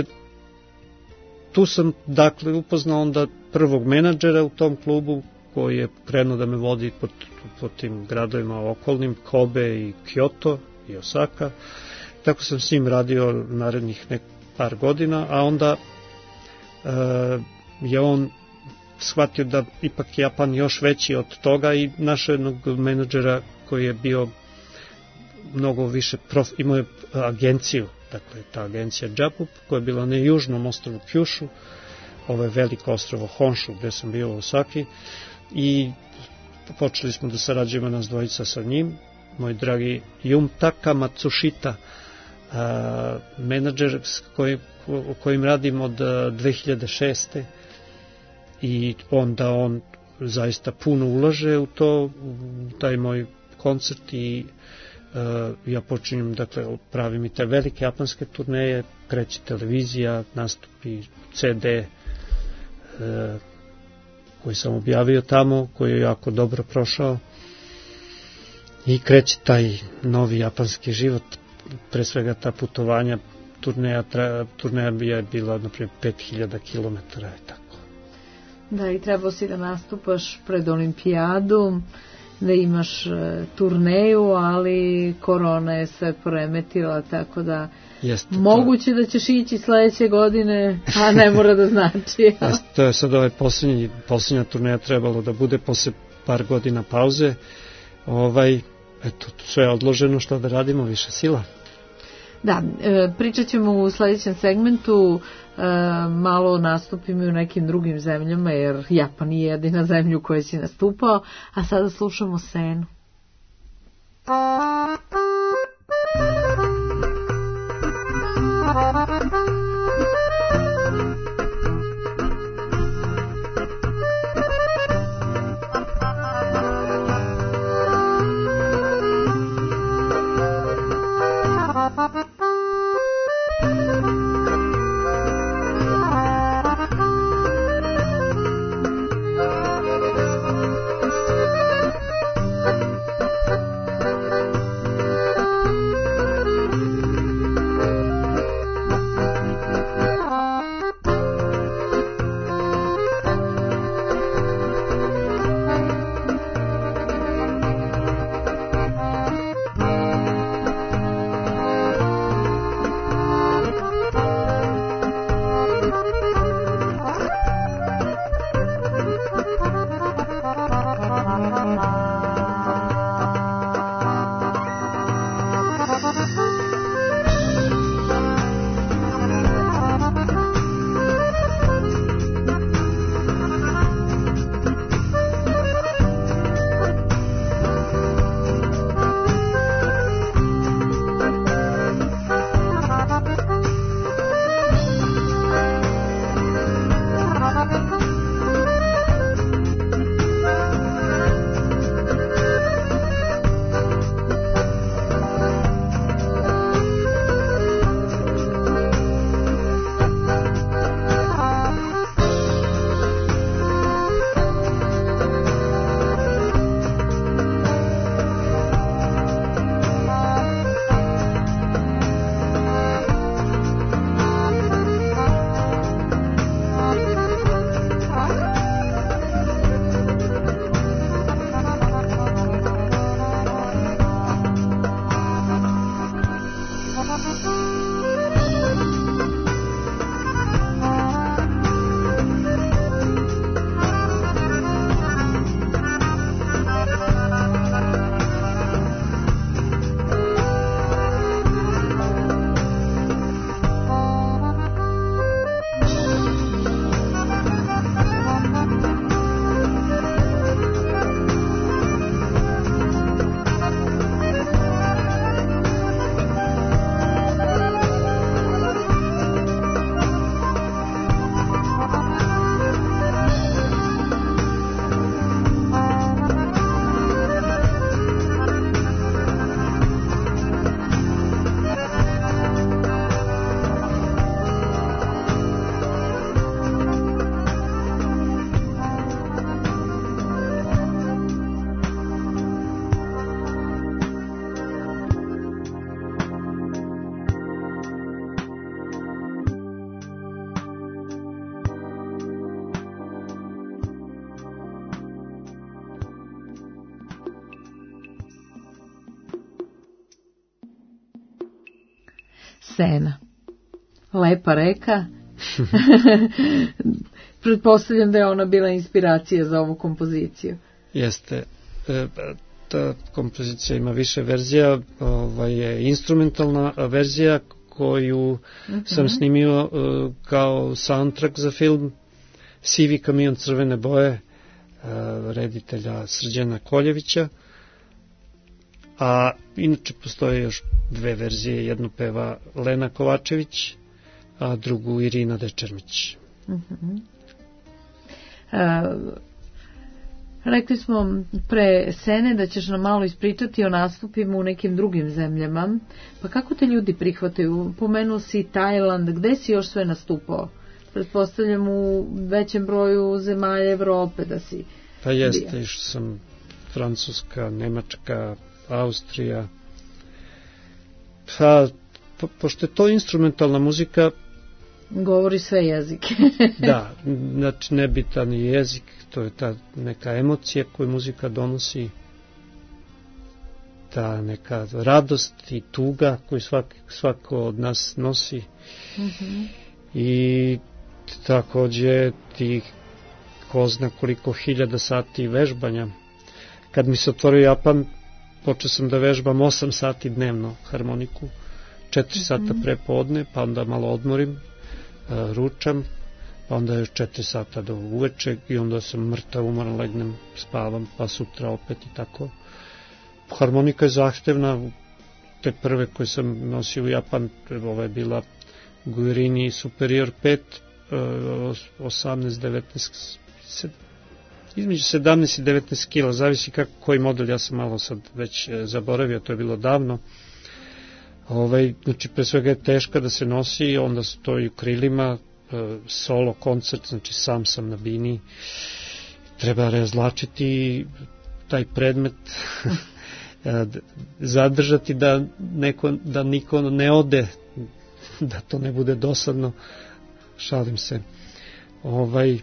S4: tu sam dakle upoznao onda prvog menadžera u tom klubu koji je krenuo da me vodi po, po tim gradovima okolnim, Kobe i Kyoto i Osaka. Tako sam s njim radio narednih nek par godina, a onda e, je on shvatio da ipak Japan još veći od toga i našao jednog menadžera koji je bio mnogo više, prof, imao je agenciju, dakle ta agencija Japup koja je bila na južnom ostrvu Kyushu, ovo je veliko ostrvo Honshu gde sam bio u Osaki, i počeli smo da sarađujemo nas dvojica sa njim, moj dragi Yumtaka Matsushita, a, menadžer s kojim, o kojim radim od dve hiljade šeste. I onda on zaista puno ulaže u to, u taj moj koncert, i uh, ja počinjem, dakle, pravim i te velike japanske turneje, kreće televizija, nastupi ce de uh, koji sam objavio tamo, koji je jako dobro prošao, i kreće taj novi japanski život, pre svega ta putovanja, turneja, tra, turneja je bila, naprimjer, pet hiljada kilometara i tako.
S3: Da, i trebao si da nastupaš pred olimpijadu, da imaš e, turneju, ali korona je sve poremetila, tako da Jeste, moguće to... da ćeš ići sledeće godine, a ne mora da znači.
S4: Jeste, to je sad ovaj posljednji, posljednja turneja trebalo da bude posle par godina pauze. Ovaj, eto, sve je odloženo, što da radimo, više sila.
S3: Da, e, pričat ćemo u sledećem segmentu e, malo o nastupima u nekim drugim zemljama, jer Japan je jedina zemlja u kojoj si nastupao, a sada slušamo Senu. Sena. Lepa reka. Pretpostavljam da je ona bila inspiracija za ovu kompoziciju.
S4: Jeste. E, ta kompozicija ima više verzija. Ovaj je instrumentalna verzija koju uh-huh. sam snimio uh, kao soundtrack za film Sivi kamion crvene boje uh, reditelja Srđana Koljevića. A inače postoje još dve verzije, jednu peva Lena Kovačević, a drugu Irina Dečermić.
S3: Uh-huh. Uh, rekli smo pre Sene da ćeš nam malo ispričati o nastupima u nekim drugim zemljama, pa kako te ljudi prihvataju? Pomenuo si Tajland, gde si još sve nastupao? Pretpostavljam u većem broju zemalja Evrope da si.
S4: Pa jeste, išao sam Francuska, Nemačka, Austrija. Pa, po, pošto je to instrumentalna muzika,
S3: govori sve jezike.
S4: Da, znači nebitan je jezik, to je ta neka emocija koju muzika donosi, ta neka radost i tuga koju svak, svako od nas nosi. Mm-hmm. I takođe ti ko zna koliko hiljada sati vežbanja. Kad mi se otvorio Japan, počeo sam da vežbam osam sati dnevno harmoniku, četiri sata mm-hmm. prepodne, pa onda malo odmorim, ručam, pa onda još četiri sata do uveče i onda sam mrtav, umoran, legnem, spavam, pa sutra opet i tako. Harmonika je zahtevna, te prve koje sam nosio u Japan, ova je bila Guerini Superior pet, osamnaest devetnaest, između sedamnaest i devetnaest kila, zavisi kako, koji model, ja sam malo sad već zaboravio, to je bilo davno. Ovaj, znači, pre svega je teška da se nosi, onda stoji u krilima, solo koncert, znači sam sam na bini, treba razlačiti taj predmet, zadržati da, neko, da niko ne ode, da to ne bude dosadno, šalim se. Ovaj,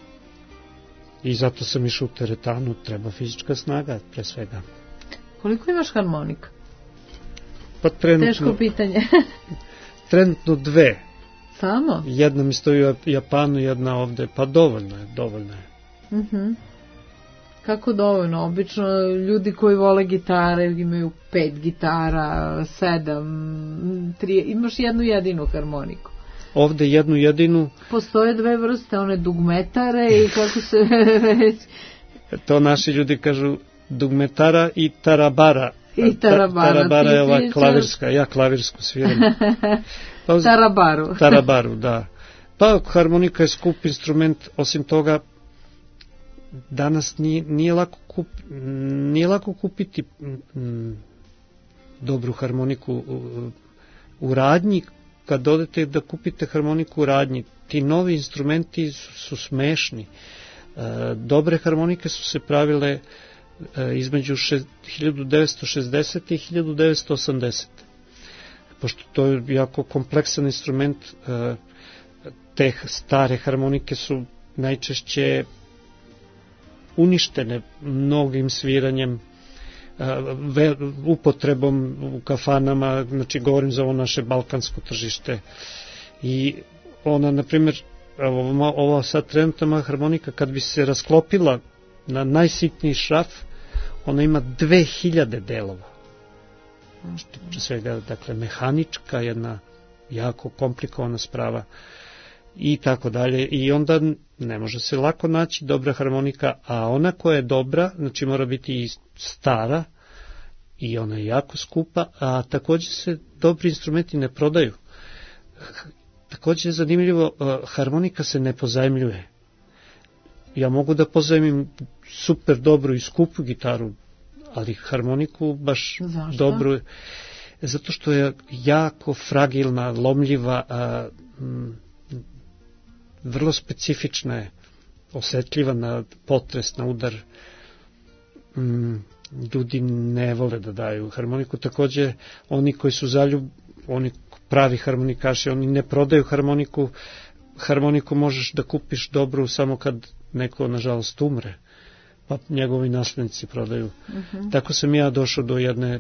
S4: i zato sam išao u teretanu, treba fizička snaga, pre svega.
S3: Koliko imaš harmonika?
S4: Pa trenutno,
S3: teško pitanje.
S4: Trenutno dve.
S3: Samo?
S4: Jedna mi stoji u Japanu, jedna ovde, pa dovoljno je, dovoljno je.
S3: Uh-huh. Kako dovoljno? Obično ljudi koji vole gitare imaju pet gitara, sedam, tri, imaš jednu jedinu harmoniku.
S4: Ovde jednu jedinu.
S3: Postoje dve vrste, one dugmetare i kako se već...
S4: To naši ljudi kažu dugmetara i tarabara.
S3: I tarabara.
S4: Tarabara je ova klavirska, ja klavirsku sviram.
S3: Pa, tarabaru.
S4: Tarabaru, da. Pa harmonika je skup instrument, osim toga danas nije, nije, lako, kup, nije lako kupiti m, dobru harmoniku u, u radnji. Kad odete da kupite harmoniku u radnji, ti novi instrumenti su, su smešni. E, dobre harmonike su se pravile e, između še, hiljadu devetsto šezdesete i hiljadu devetsto osamdesete. Pošto to je jako kompleksan instrument, e, te stare harmonike su najčešće uništene mnogim sviranjem, Ve, upotrebom u kafanama, znači govorim za ovo naše balkansko tržište. I ona, na primjer, ovo, ovo sad trenutna harmonika, kad bi se rasklopila na najsitniji šraf, ona ima dve hiljade delova. Što svega, dakle, mehanička, jedna jako komplikovana sprava i tako dalje. I onda ne može se lako naći dobra harmonika, a ona koja je dobra, znači mora biti i stara i ona je jako skupa, a također se dobri instrumenti ne prodaju. Također je zanimljivo, harmonika se ne pozajmljuje. Ja mogu da pozajmim super dobru i skupu gitaru, ali harmoniku baš Zašto? dobru. Zato što je jako fragilna, lomljiva, a, m, vrlo specifična je, osetljiva na potres, na udar. Mm, ljudi ne vole da daju harmoniku. Takođe, oni koji su zaljub, oni pravi harmonikaši, oni ne prodaju harmoniku. Harmoniku možeš da kupiš dobru samo kad neko, nažalost, umre, pa njegovi naslednici prodaju. Uh-huh. Tako sam ja došao do jedne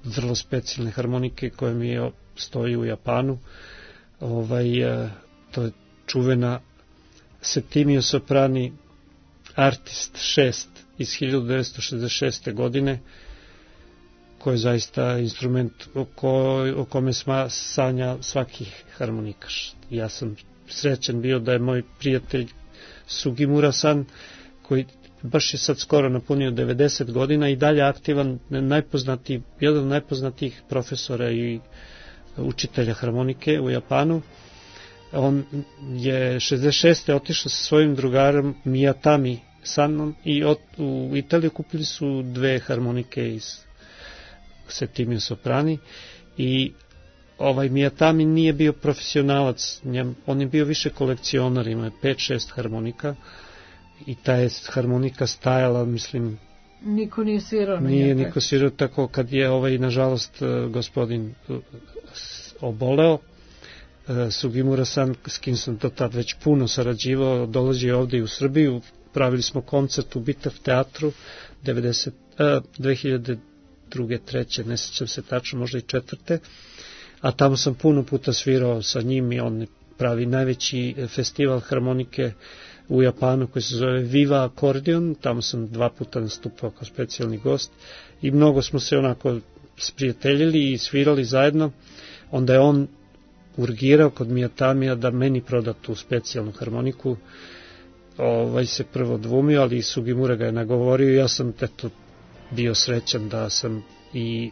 S4: vrlo specijalne harmonike koja mi je, stoji u Japanu. Ovaj, to je čuvena Septimio Soprani Artist šest iz hiljadu devetsto šezdeset šeste. godine, koji je zaista instrument o, ko, o kome sma, sanja svaki harmonikaš. Ja sam srećan bio da je moj prijatelj Sugimura-san, koji baš je sad skoro napunio devedeset godina i dalje aktivan, najpoznatiji, jedan od najpoznatijih profesora i učitelja harmonike u Japanu. On je šezdeset šeste. otišao sa svojim drugarom Miyatami sanom i od, u Italiju kupili su dve harmonike iz Septimio Soprani i ovaj Miyatami nije bio profesionalac, on je bio više kolekcionar, ima je pet šest harmonika i ta je harmonika stajala, mislim,
S3: niko nije svirao na
S4: nije
S3: njega.
S4: niko svirao, tako kad je ovaj, nažalost, gospodin oboleo, Sugimura-san, s kim sam do tad već puno sarađivao, dolazio ovde i u Srbiju, pravili smo koncert u Bitav teatru devedeset, dve hiljade druge, treće, ne sećam se tačno, možda i četvrte, a tamo sam puno puta svirao sa njim i on pravi najveći festival harmonike u Japanu koji se zove Viva Akordeon, tamo sam dva puta nastupao kao specijalni gost i mnogo smo se onako sprijateljili i svirali zajedno. Onda je on urgirao kod Miyatamija da meni proda tu specijalnu harmoniku. Ovaj se prvo dvumio, ali Sugimura ga je nagovorio i ja sam eto bio srećan da sam i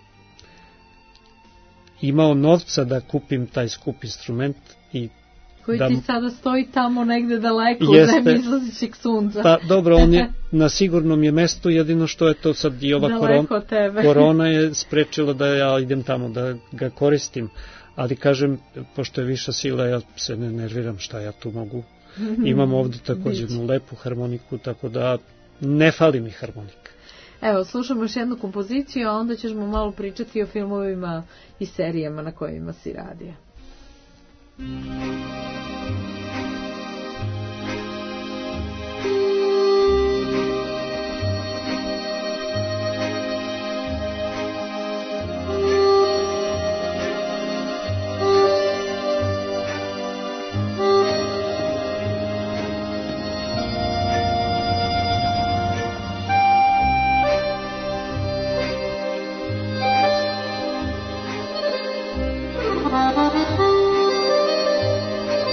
S4: imao novca da kupim taj skup instrument i
S3: koji
S4: da,
S3: ti sada stoji tamo negde daleko
S4: jeste,
S3: u zemlji izlazićeg sunca.
S4: Pa dobro, on je na sigurnom je mestu, jedino što je to sad i ova koron, korona je sprečila da ja idem tamo da ga koristim, ali kažem, pošto je viša sila, ja se ne nerviram šta ja tu mogu. Imam ovde također jednu lepu harmoniku, tako da ne fali mi harmonika.
S3: Evo, slušamo još jednu kompoziciju, a onda ćemo malo pričati o filmovima i serijama na kojima si radio.
S5: Thank you.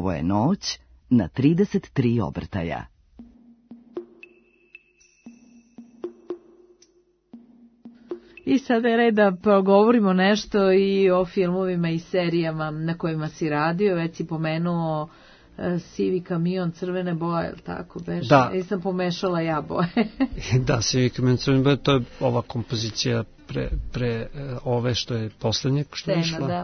S2: Ovo je noć na trideset tri obrtaja.
S3: I sada je red da progovorimo nešto i o filmovima i serijama na kojima si radio. Već si pomenuo uh, Sivi kamion, crvene boje, ili tako beše?
S4: Da.
S3: I sam pomešala ja boje.
S4: Da, Sivi kamion, crvene boje, to je ova kompozicija pre, pre uh, ove što je poslednje što je išla.
S3: Da.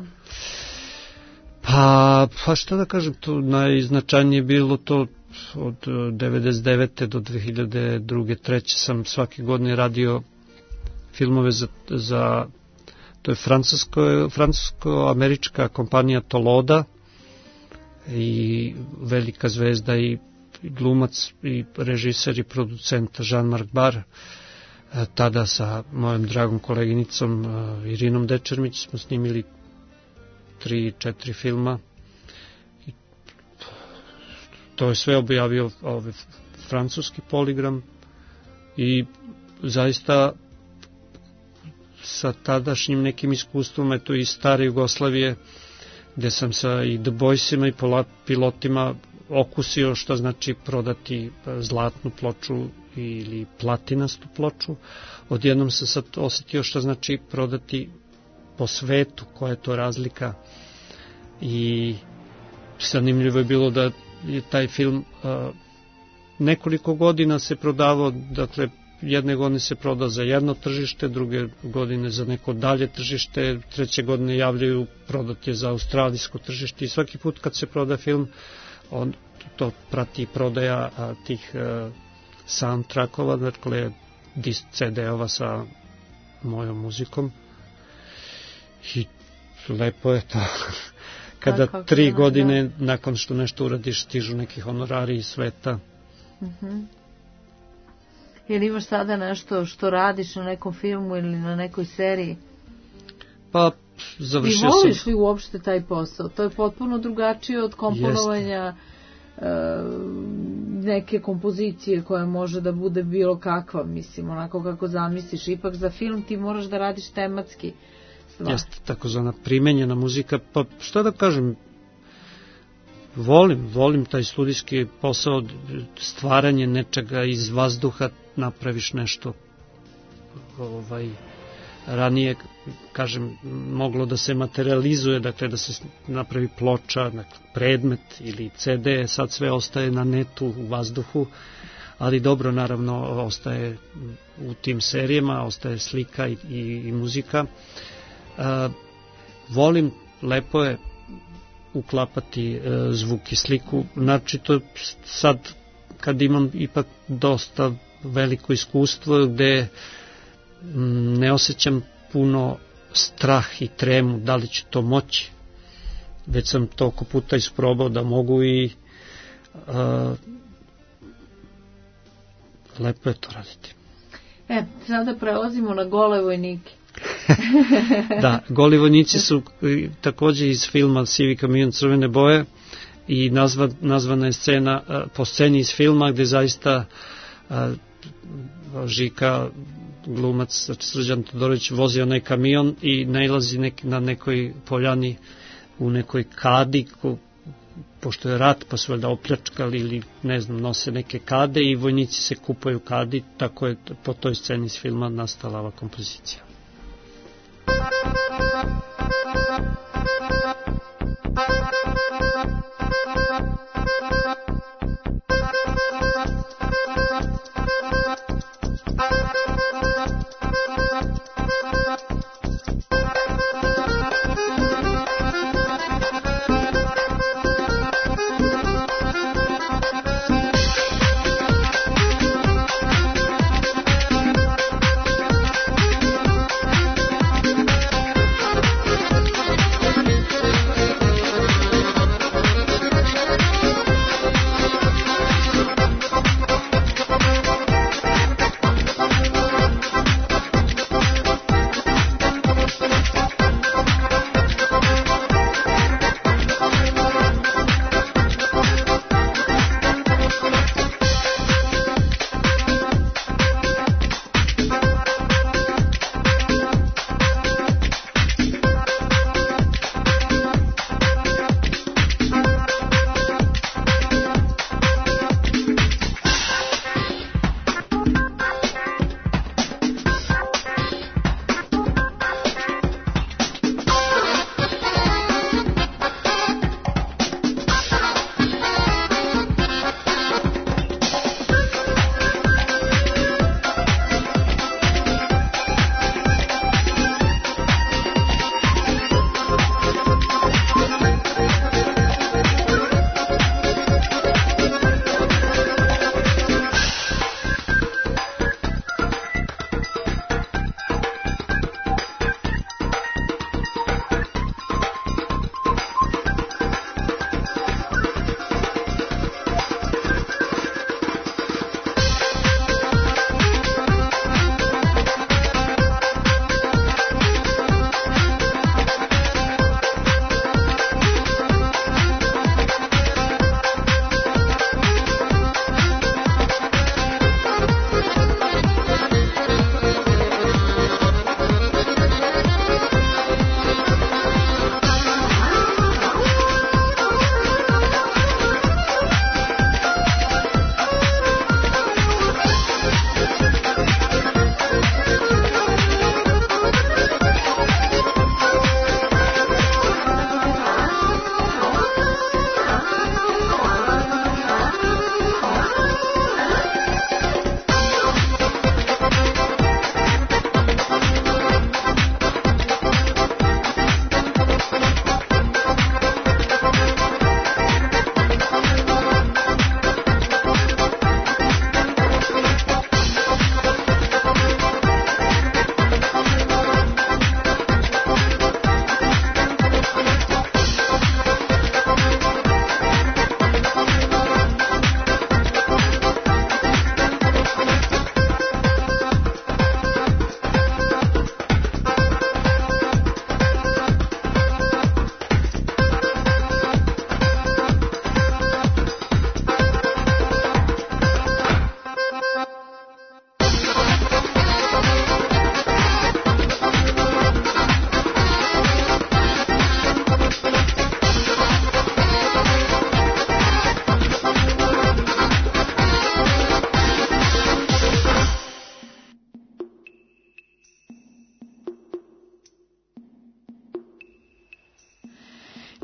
S4: Pa, pa što da kažem, to najznačajnije bilo to od devedeset devete do dve hiljade druge treće sam svake godine radio filmove za, za to je francusko, francusko-američka kompanija Toloda i velika zvezda i glumac i režiser i producent Jean-Marc Barr. Tada sa mojom dragom koleginicom Irinom Dečermić smo snimili tri, četiri filma i to je sve objavio ovaj francuski Poligram i zaista sa tadašnjim nekim iskustvom, eto iz stare Jugoslavije, gde sam sa i The Boysima i pilotima okusio što znači prodati zlatnu ploču ili platinastu ploču. Odjednom sam sad osetio što znači prodati po svetu, koja je to razlika. I zanimljivo je bilo da je taj film a, nekoliko godina se prodavao, dakle jedne godine se proda za jedno tržište, druge godine za neko dalje tržište, treće godine javljaju prodat je za australijsko tržište i svaki put kad se proda film on to prati prodaja a, tih a, soundtrackova, dakle C D-ova sa mojom muzikom i lepo je to kada tako, tri godine da. Nakon što nešto uradiš stižu neki honorari iz sveta.
S3: Uh-huh. Jel imaš sada nešto što radiš na nekom filmu ili na nekoj seriji?
S4: Pa završio sam.
S3: I voliš li uopšte taj posao? To je potpuno drugačije od komponovanja e, neke kompozicije koja može da bude bilo kakva, mislim, onako kako zamisliš. Ipak za film ti moraš da radiš tematski.
S4: Jeste takozvana primenjena muzika, pa što da kažem, volim, volim taj studijski posao, stvaranje nečega iz vazduha, napraviš nešto ovaj, ranije, kažem, moglo da se materializuje, dakle da se napravi ploča, dakle, predmet ili C D, sad sve ostaje na netu u vazduhu, ali dobro, naravno, ostaje u tim serijama, ostaje slika i, i, i muzika. Uh, volim, lepo je uklapati uh, zvuk i sliku, znači to sad kad imam ipak dosta veliko iskustvo gde m, ne osjećam puno strah i tremu da li ću to moći, već sam toliko puta isprobao da mogu i uh, lepo je to raditi.
S3: E, sada prelazimo na Gole vojnike.
S4: Da, Goli vojnici su takođe iz filma Sivi kamion, crvene boje i nazva, nazvana je scena po sceni iz filma gde zaista a, Žika, glumac Srđan Todorović, vozi onaj kamion i nailazi nek, na nekoj poljani u nekoj kadi, ko, pošto je rat pa su valjda opljačkali ili ne znam, nose neke kade i vojnici se kupaju kadi, tako je po toj sceni iz filma nastala ova kompozicija.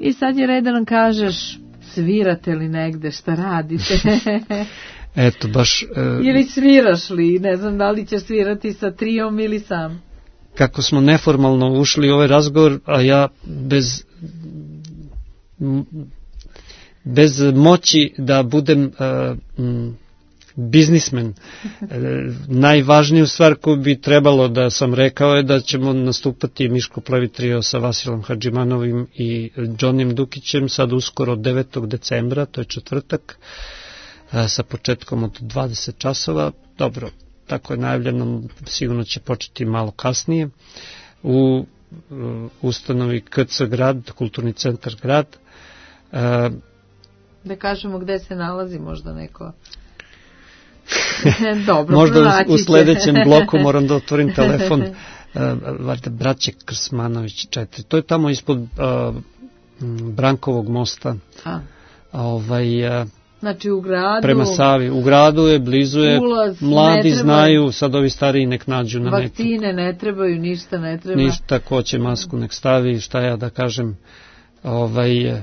S3: I sad je red da nam kažeš, svirate li negde, šta radite?
S4: Eto, baš... Uh,
S3: ili sviraš li, ne znam da li ćeš svirati sa trijom ili sam.
S4: Kako smo neformalno ušli u ovaj razgovor, a ja bez... bez moći da budem uh, m, biznismen. Najvažniju stvar koju bi trebalo da sam rekao je da ćemo nastupati Miško Plevi trio sa Vasilom Hadžimanovim i Džonijem Dukićem sad uskoro devetog decembra, to je četvrtak, sa početkom od dvadeset časova. Dobro, tako je najavljeno, sigurno će početi malo kasnije u ustanovi K C Grad, Kulturni centar Grad.
S3: Da kažemo gde se nalazi, možda neko... Dobro,
S4: možda u sledećem bloku moram da otvorim telefon. uh, Varda, braće Krsmanović četiri, to je tamo ispod uh, Brankovog mosta.
S3: A.
S4: Ovaj, uh,
S3: znači u gradu,
S4: prema Savi, u gradu je, blizu je,
S3: ulaz,
S4: mladi znaju, sad ovi stariji nek nađu na neku.
S3: Vakcine ne trebaju, ništa ne treba.
S4: Ništa, ko će masku nek stavi, šta ja da kažem. Ovaj, uh,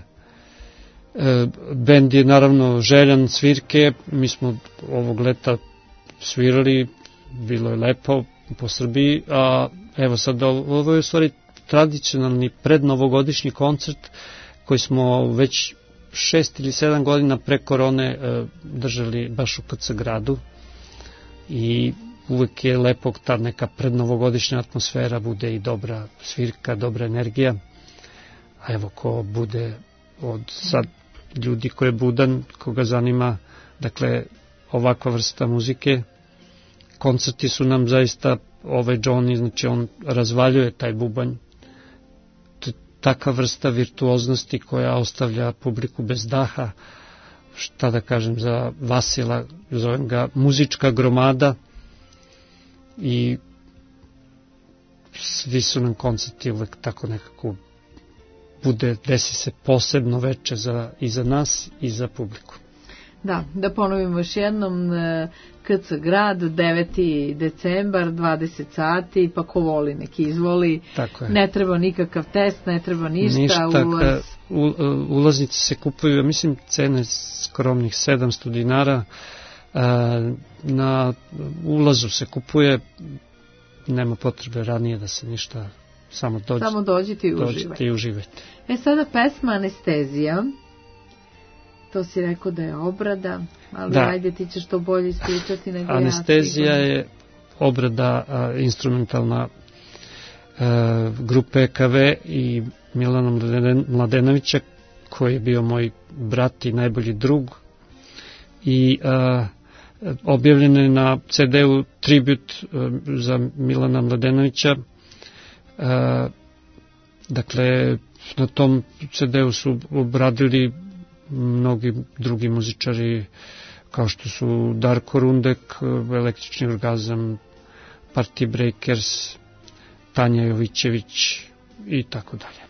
S4: bend je naravno željan svirke, mi smo ovog leta svirali, bilo je lepo po Srbiji, a evo sad ovo je u stvari tradicionalni prednovogodišnji koncert koji smo već šest ili sedam godina pre korone držali baš u K C Gradu i uvek je lepo ta neka prednovogodišnja atmosfera, bude i dobra svirka, dobra energija, a evo ko bude od sad ljudi koji je budan, koga zanima, dakle, ovakva vrsta muzike. Koncerti su nam zaista, ovaj Johnny, znači on razvaljuje taj bubanj. Taka vrsta virtuoznosti koja ostavlja publiku bez daha, šta da kažem za Vasila, zovem ga muzička gromada i svi su nam koncerti uvek tako nekako bude, desi se posebno veče za, i za nas i za publiku.
S3: Da, da ponovimo još jednom, K C Grad, deveti decembar, dvadeset sati, pa ko voli neki izvoli.
S4: Tako je.
S3: Ne treba nikakav test, ne treba ništa.
S4: Ništa,
S3: ulaz...
S4: u, ulaznice se kupuju, ja mislim, cene skromnih sedamsto dinara, na ulazu se kupuje, nema potrebe ranije da se ništa, samo dođite,
S3: samo dođite i
S4: dođite
S3: uživajte.
S4: i uživajte.
S3: E sada pesma Anestezija, to si rekao da je obrada, ali da. Ajde ti ćeš to bolje ispričati nego
S4: Anestezija
S3: ja.
S4: Anestezija je obrada a, instrumentalna a, grupe E K V i Milana Mladenovića, koji je bio moj brat i najbolji drug, i a, objavljene na C D-u tribut a, za Milana Mladenovića. A, dakle, na tom C D-u su obradili mnogi drugi muzičari, kao što su Darko Rundek, Električni orgazam, Party Breakers, Tanja Jovićević i tako dalje.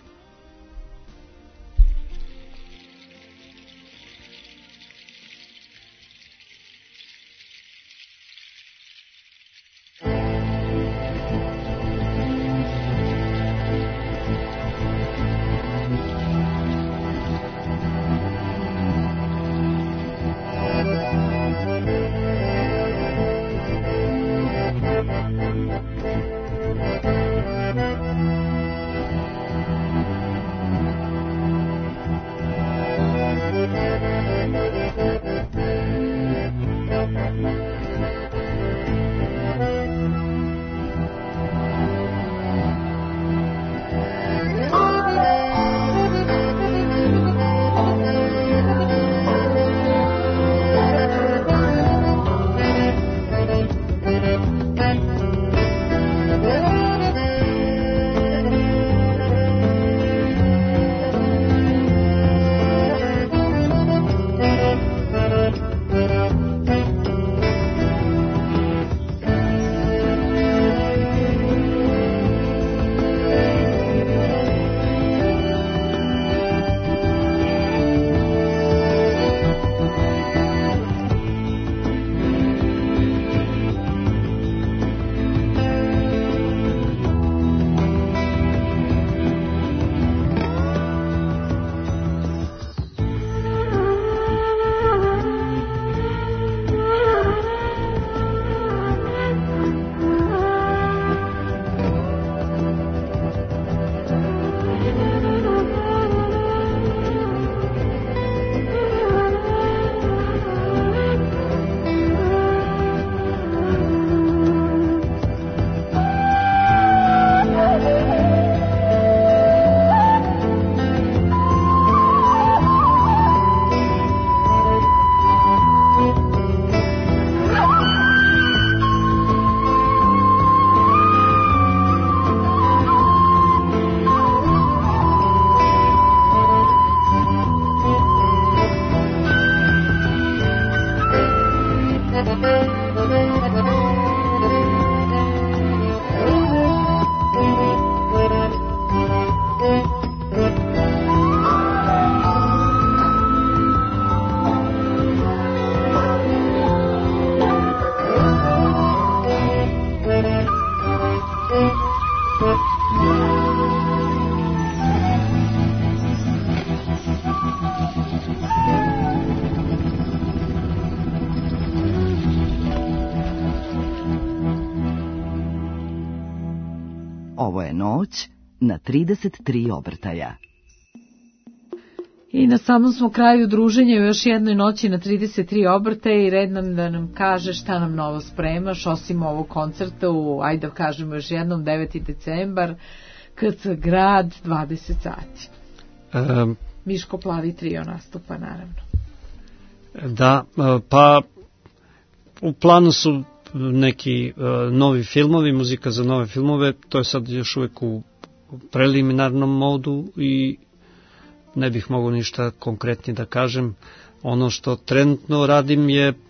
S2: Ovo je noć na trideset tri obrtaja.
S3: I na samom smo kraju druženja u još jednoj noći na trideset tri obrtaja i red nam da nam kaže šta nam novo spremaš, osim ovog koncerta u, ajde da kažemo još jednom, deveti decembar, K C Grad, dvadeset sati.
S4: Um,
S3: Miško Plavi trio nastupa, naravno.
S4: Da, pa u planu su neki uh, novi filmovi, muzika za nove filmove, to je sad još uvijek u preliminarnom modu i ne bih mogao ništa konkretnije da kažem. Ono što trenutno radim je uh,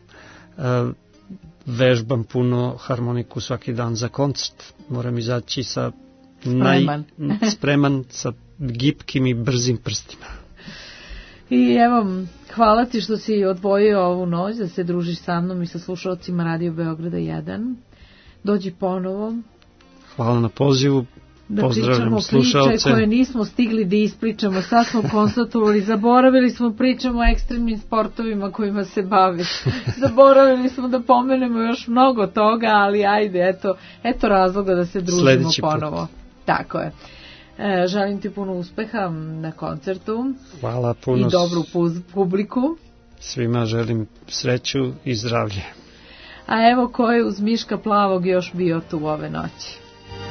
S4: vežbam puno harmoniku svaki dan za koncert. Moram izaći sa
S3: spreman,
S4: naj, spreman sa gipkim i brzim prstima.
S3: I evo, hvala ti što si odvojio ovu noć da se družiš sa mnom i sa slušalcima Radio Beograda jedan. Dođi ponovo.
S4: Hvala na pozivu.
S3: Da
S4: pozdravljam
S3: pričamo priče koje nismo stigli da ispričamo. Sad smo konstatovali, zaboravili smo pričamo o ekstremnim sportovima kojima se baviš. Zaboravili smo da pomenemo još mnogo toga, ali ajde, eto, eto razloga da se družimo Sljedeći ponovo. Put. Tako je. E, želim ti puno uspeha na koncertu.
S4: Hvala puno.
S3: I dobru publiku.
S4: Svima želim sreću i zdravlje.
S3: A evo ko je uz Miška Plavog još bio tu ove noći.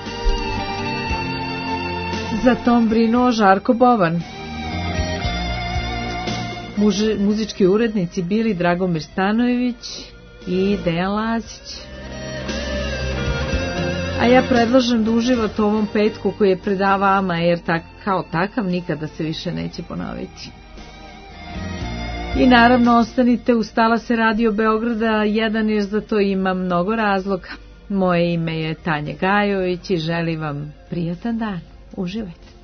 S3: Za tom brinuo Žarko Bovan. Muži, muzički urednici bili Dragomir Stanojević i Dejan Lazić. A ja predlažem da uživate ovom petku koji je pred vama, jer tak, kao takav nikada se više neće ponoviti. I naravno ostanite uz talase Radio Beograda jedan, jer za to ima mnogo razloga. Moje ime je Tanja Gajović i želim vam prijatan dan. Uživajte.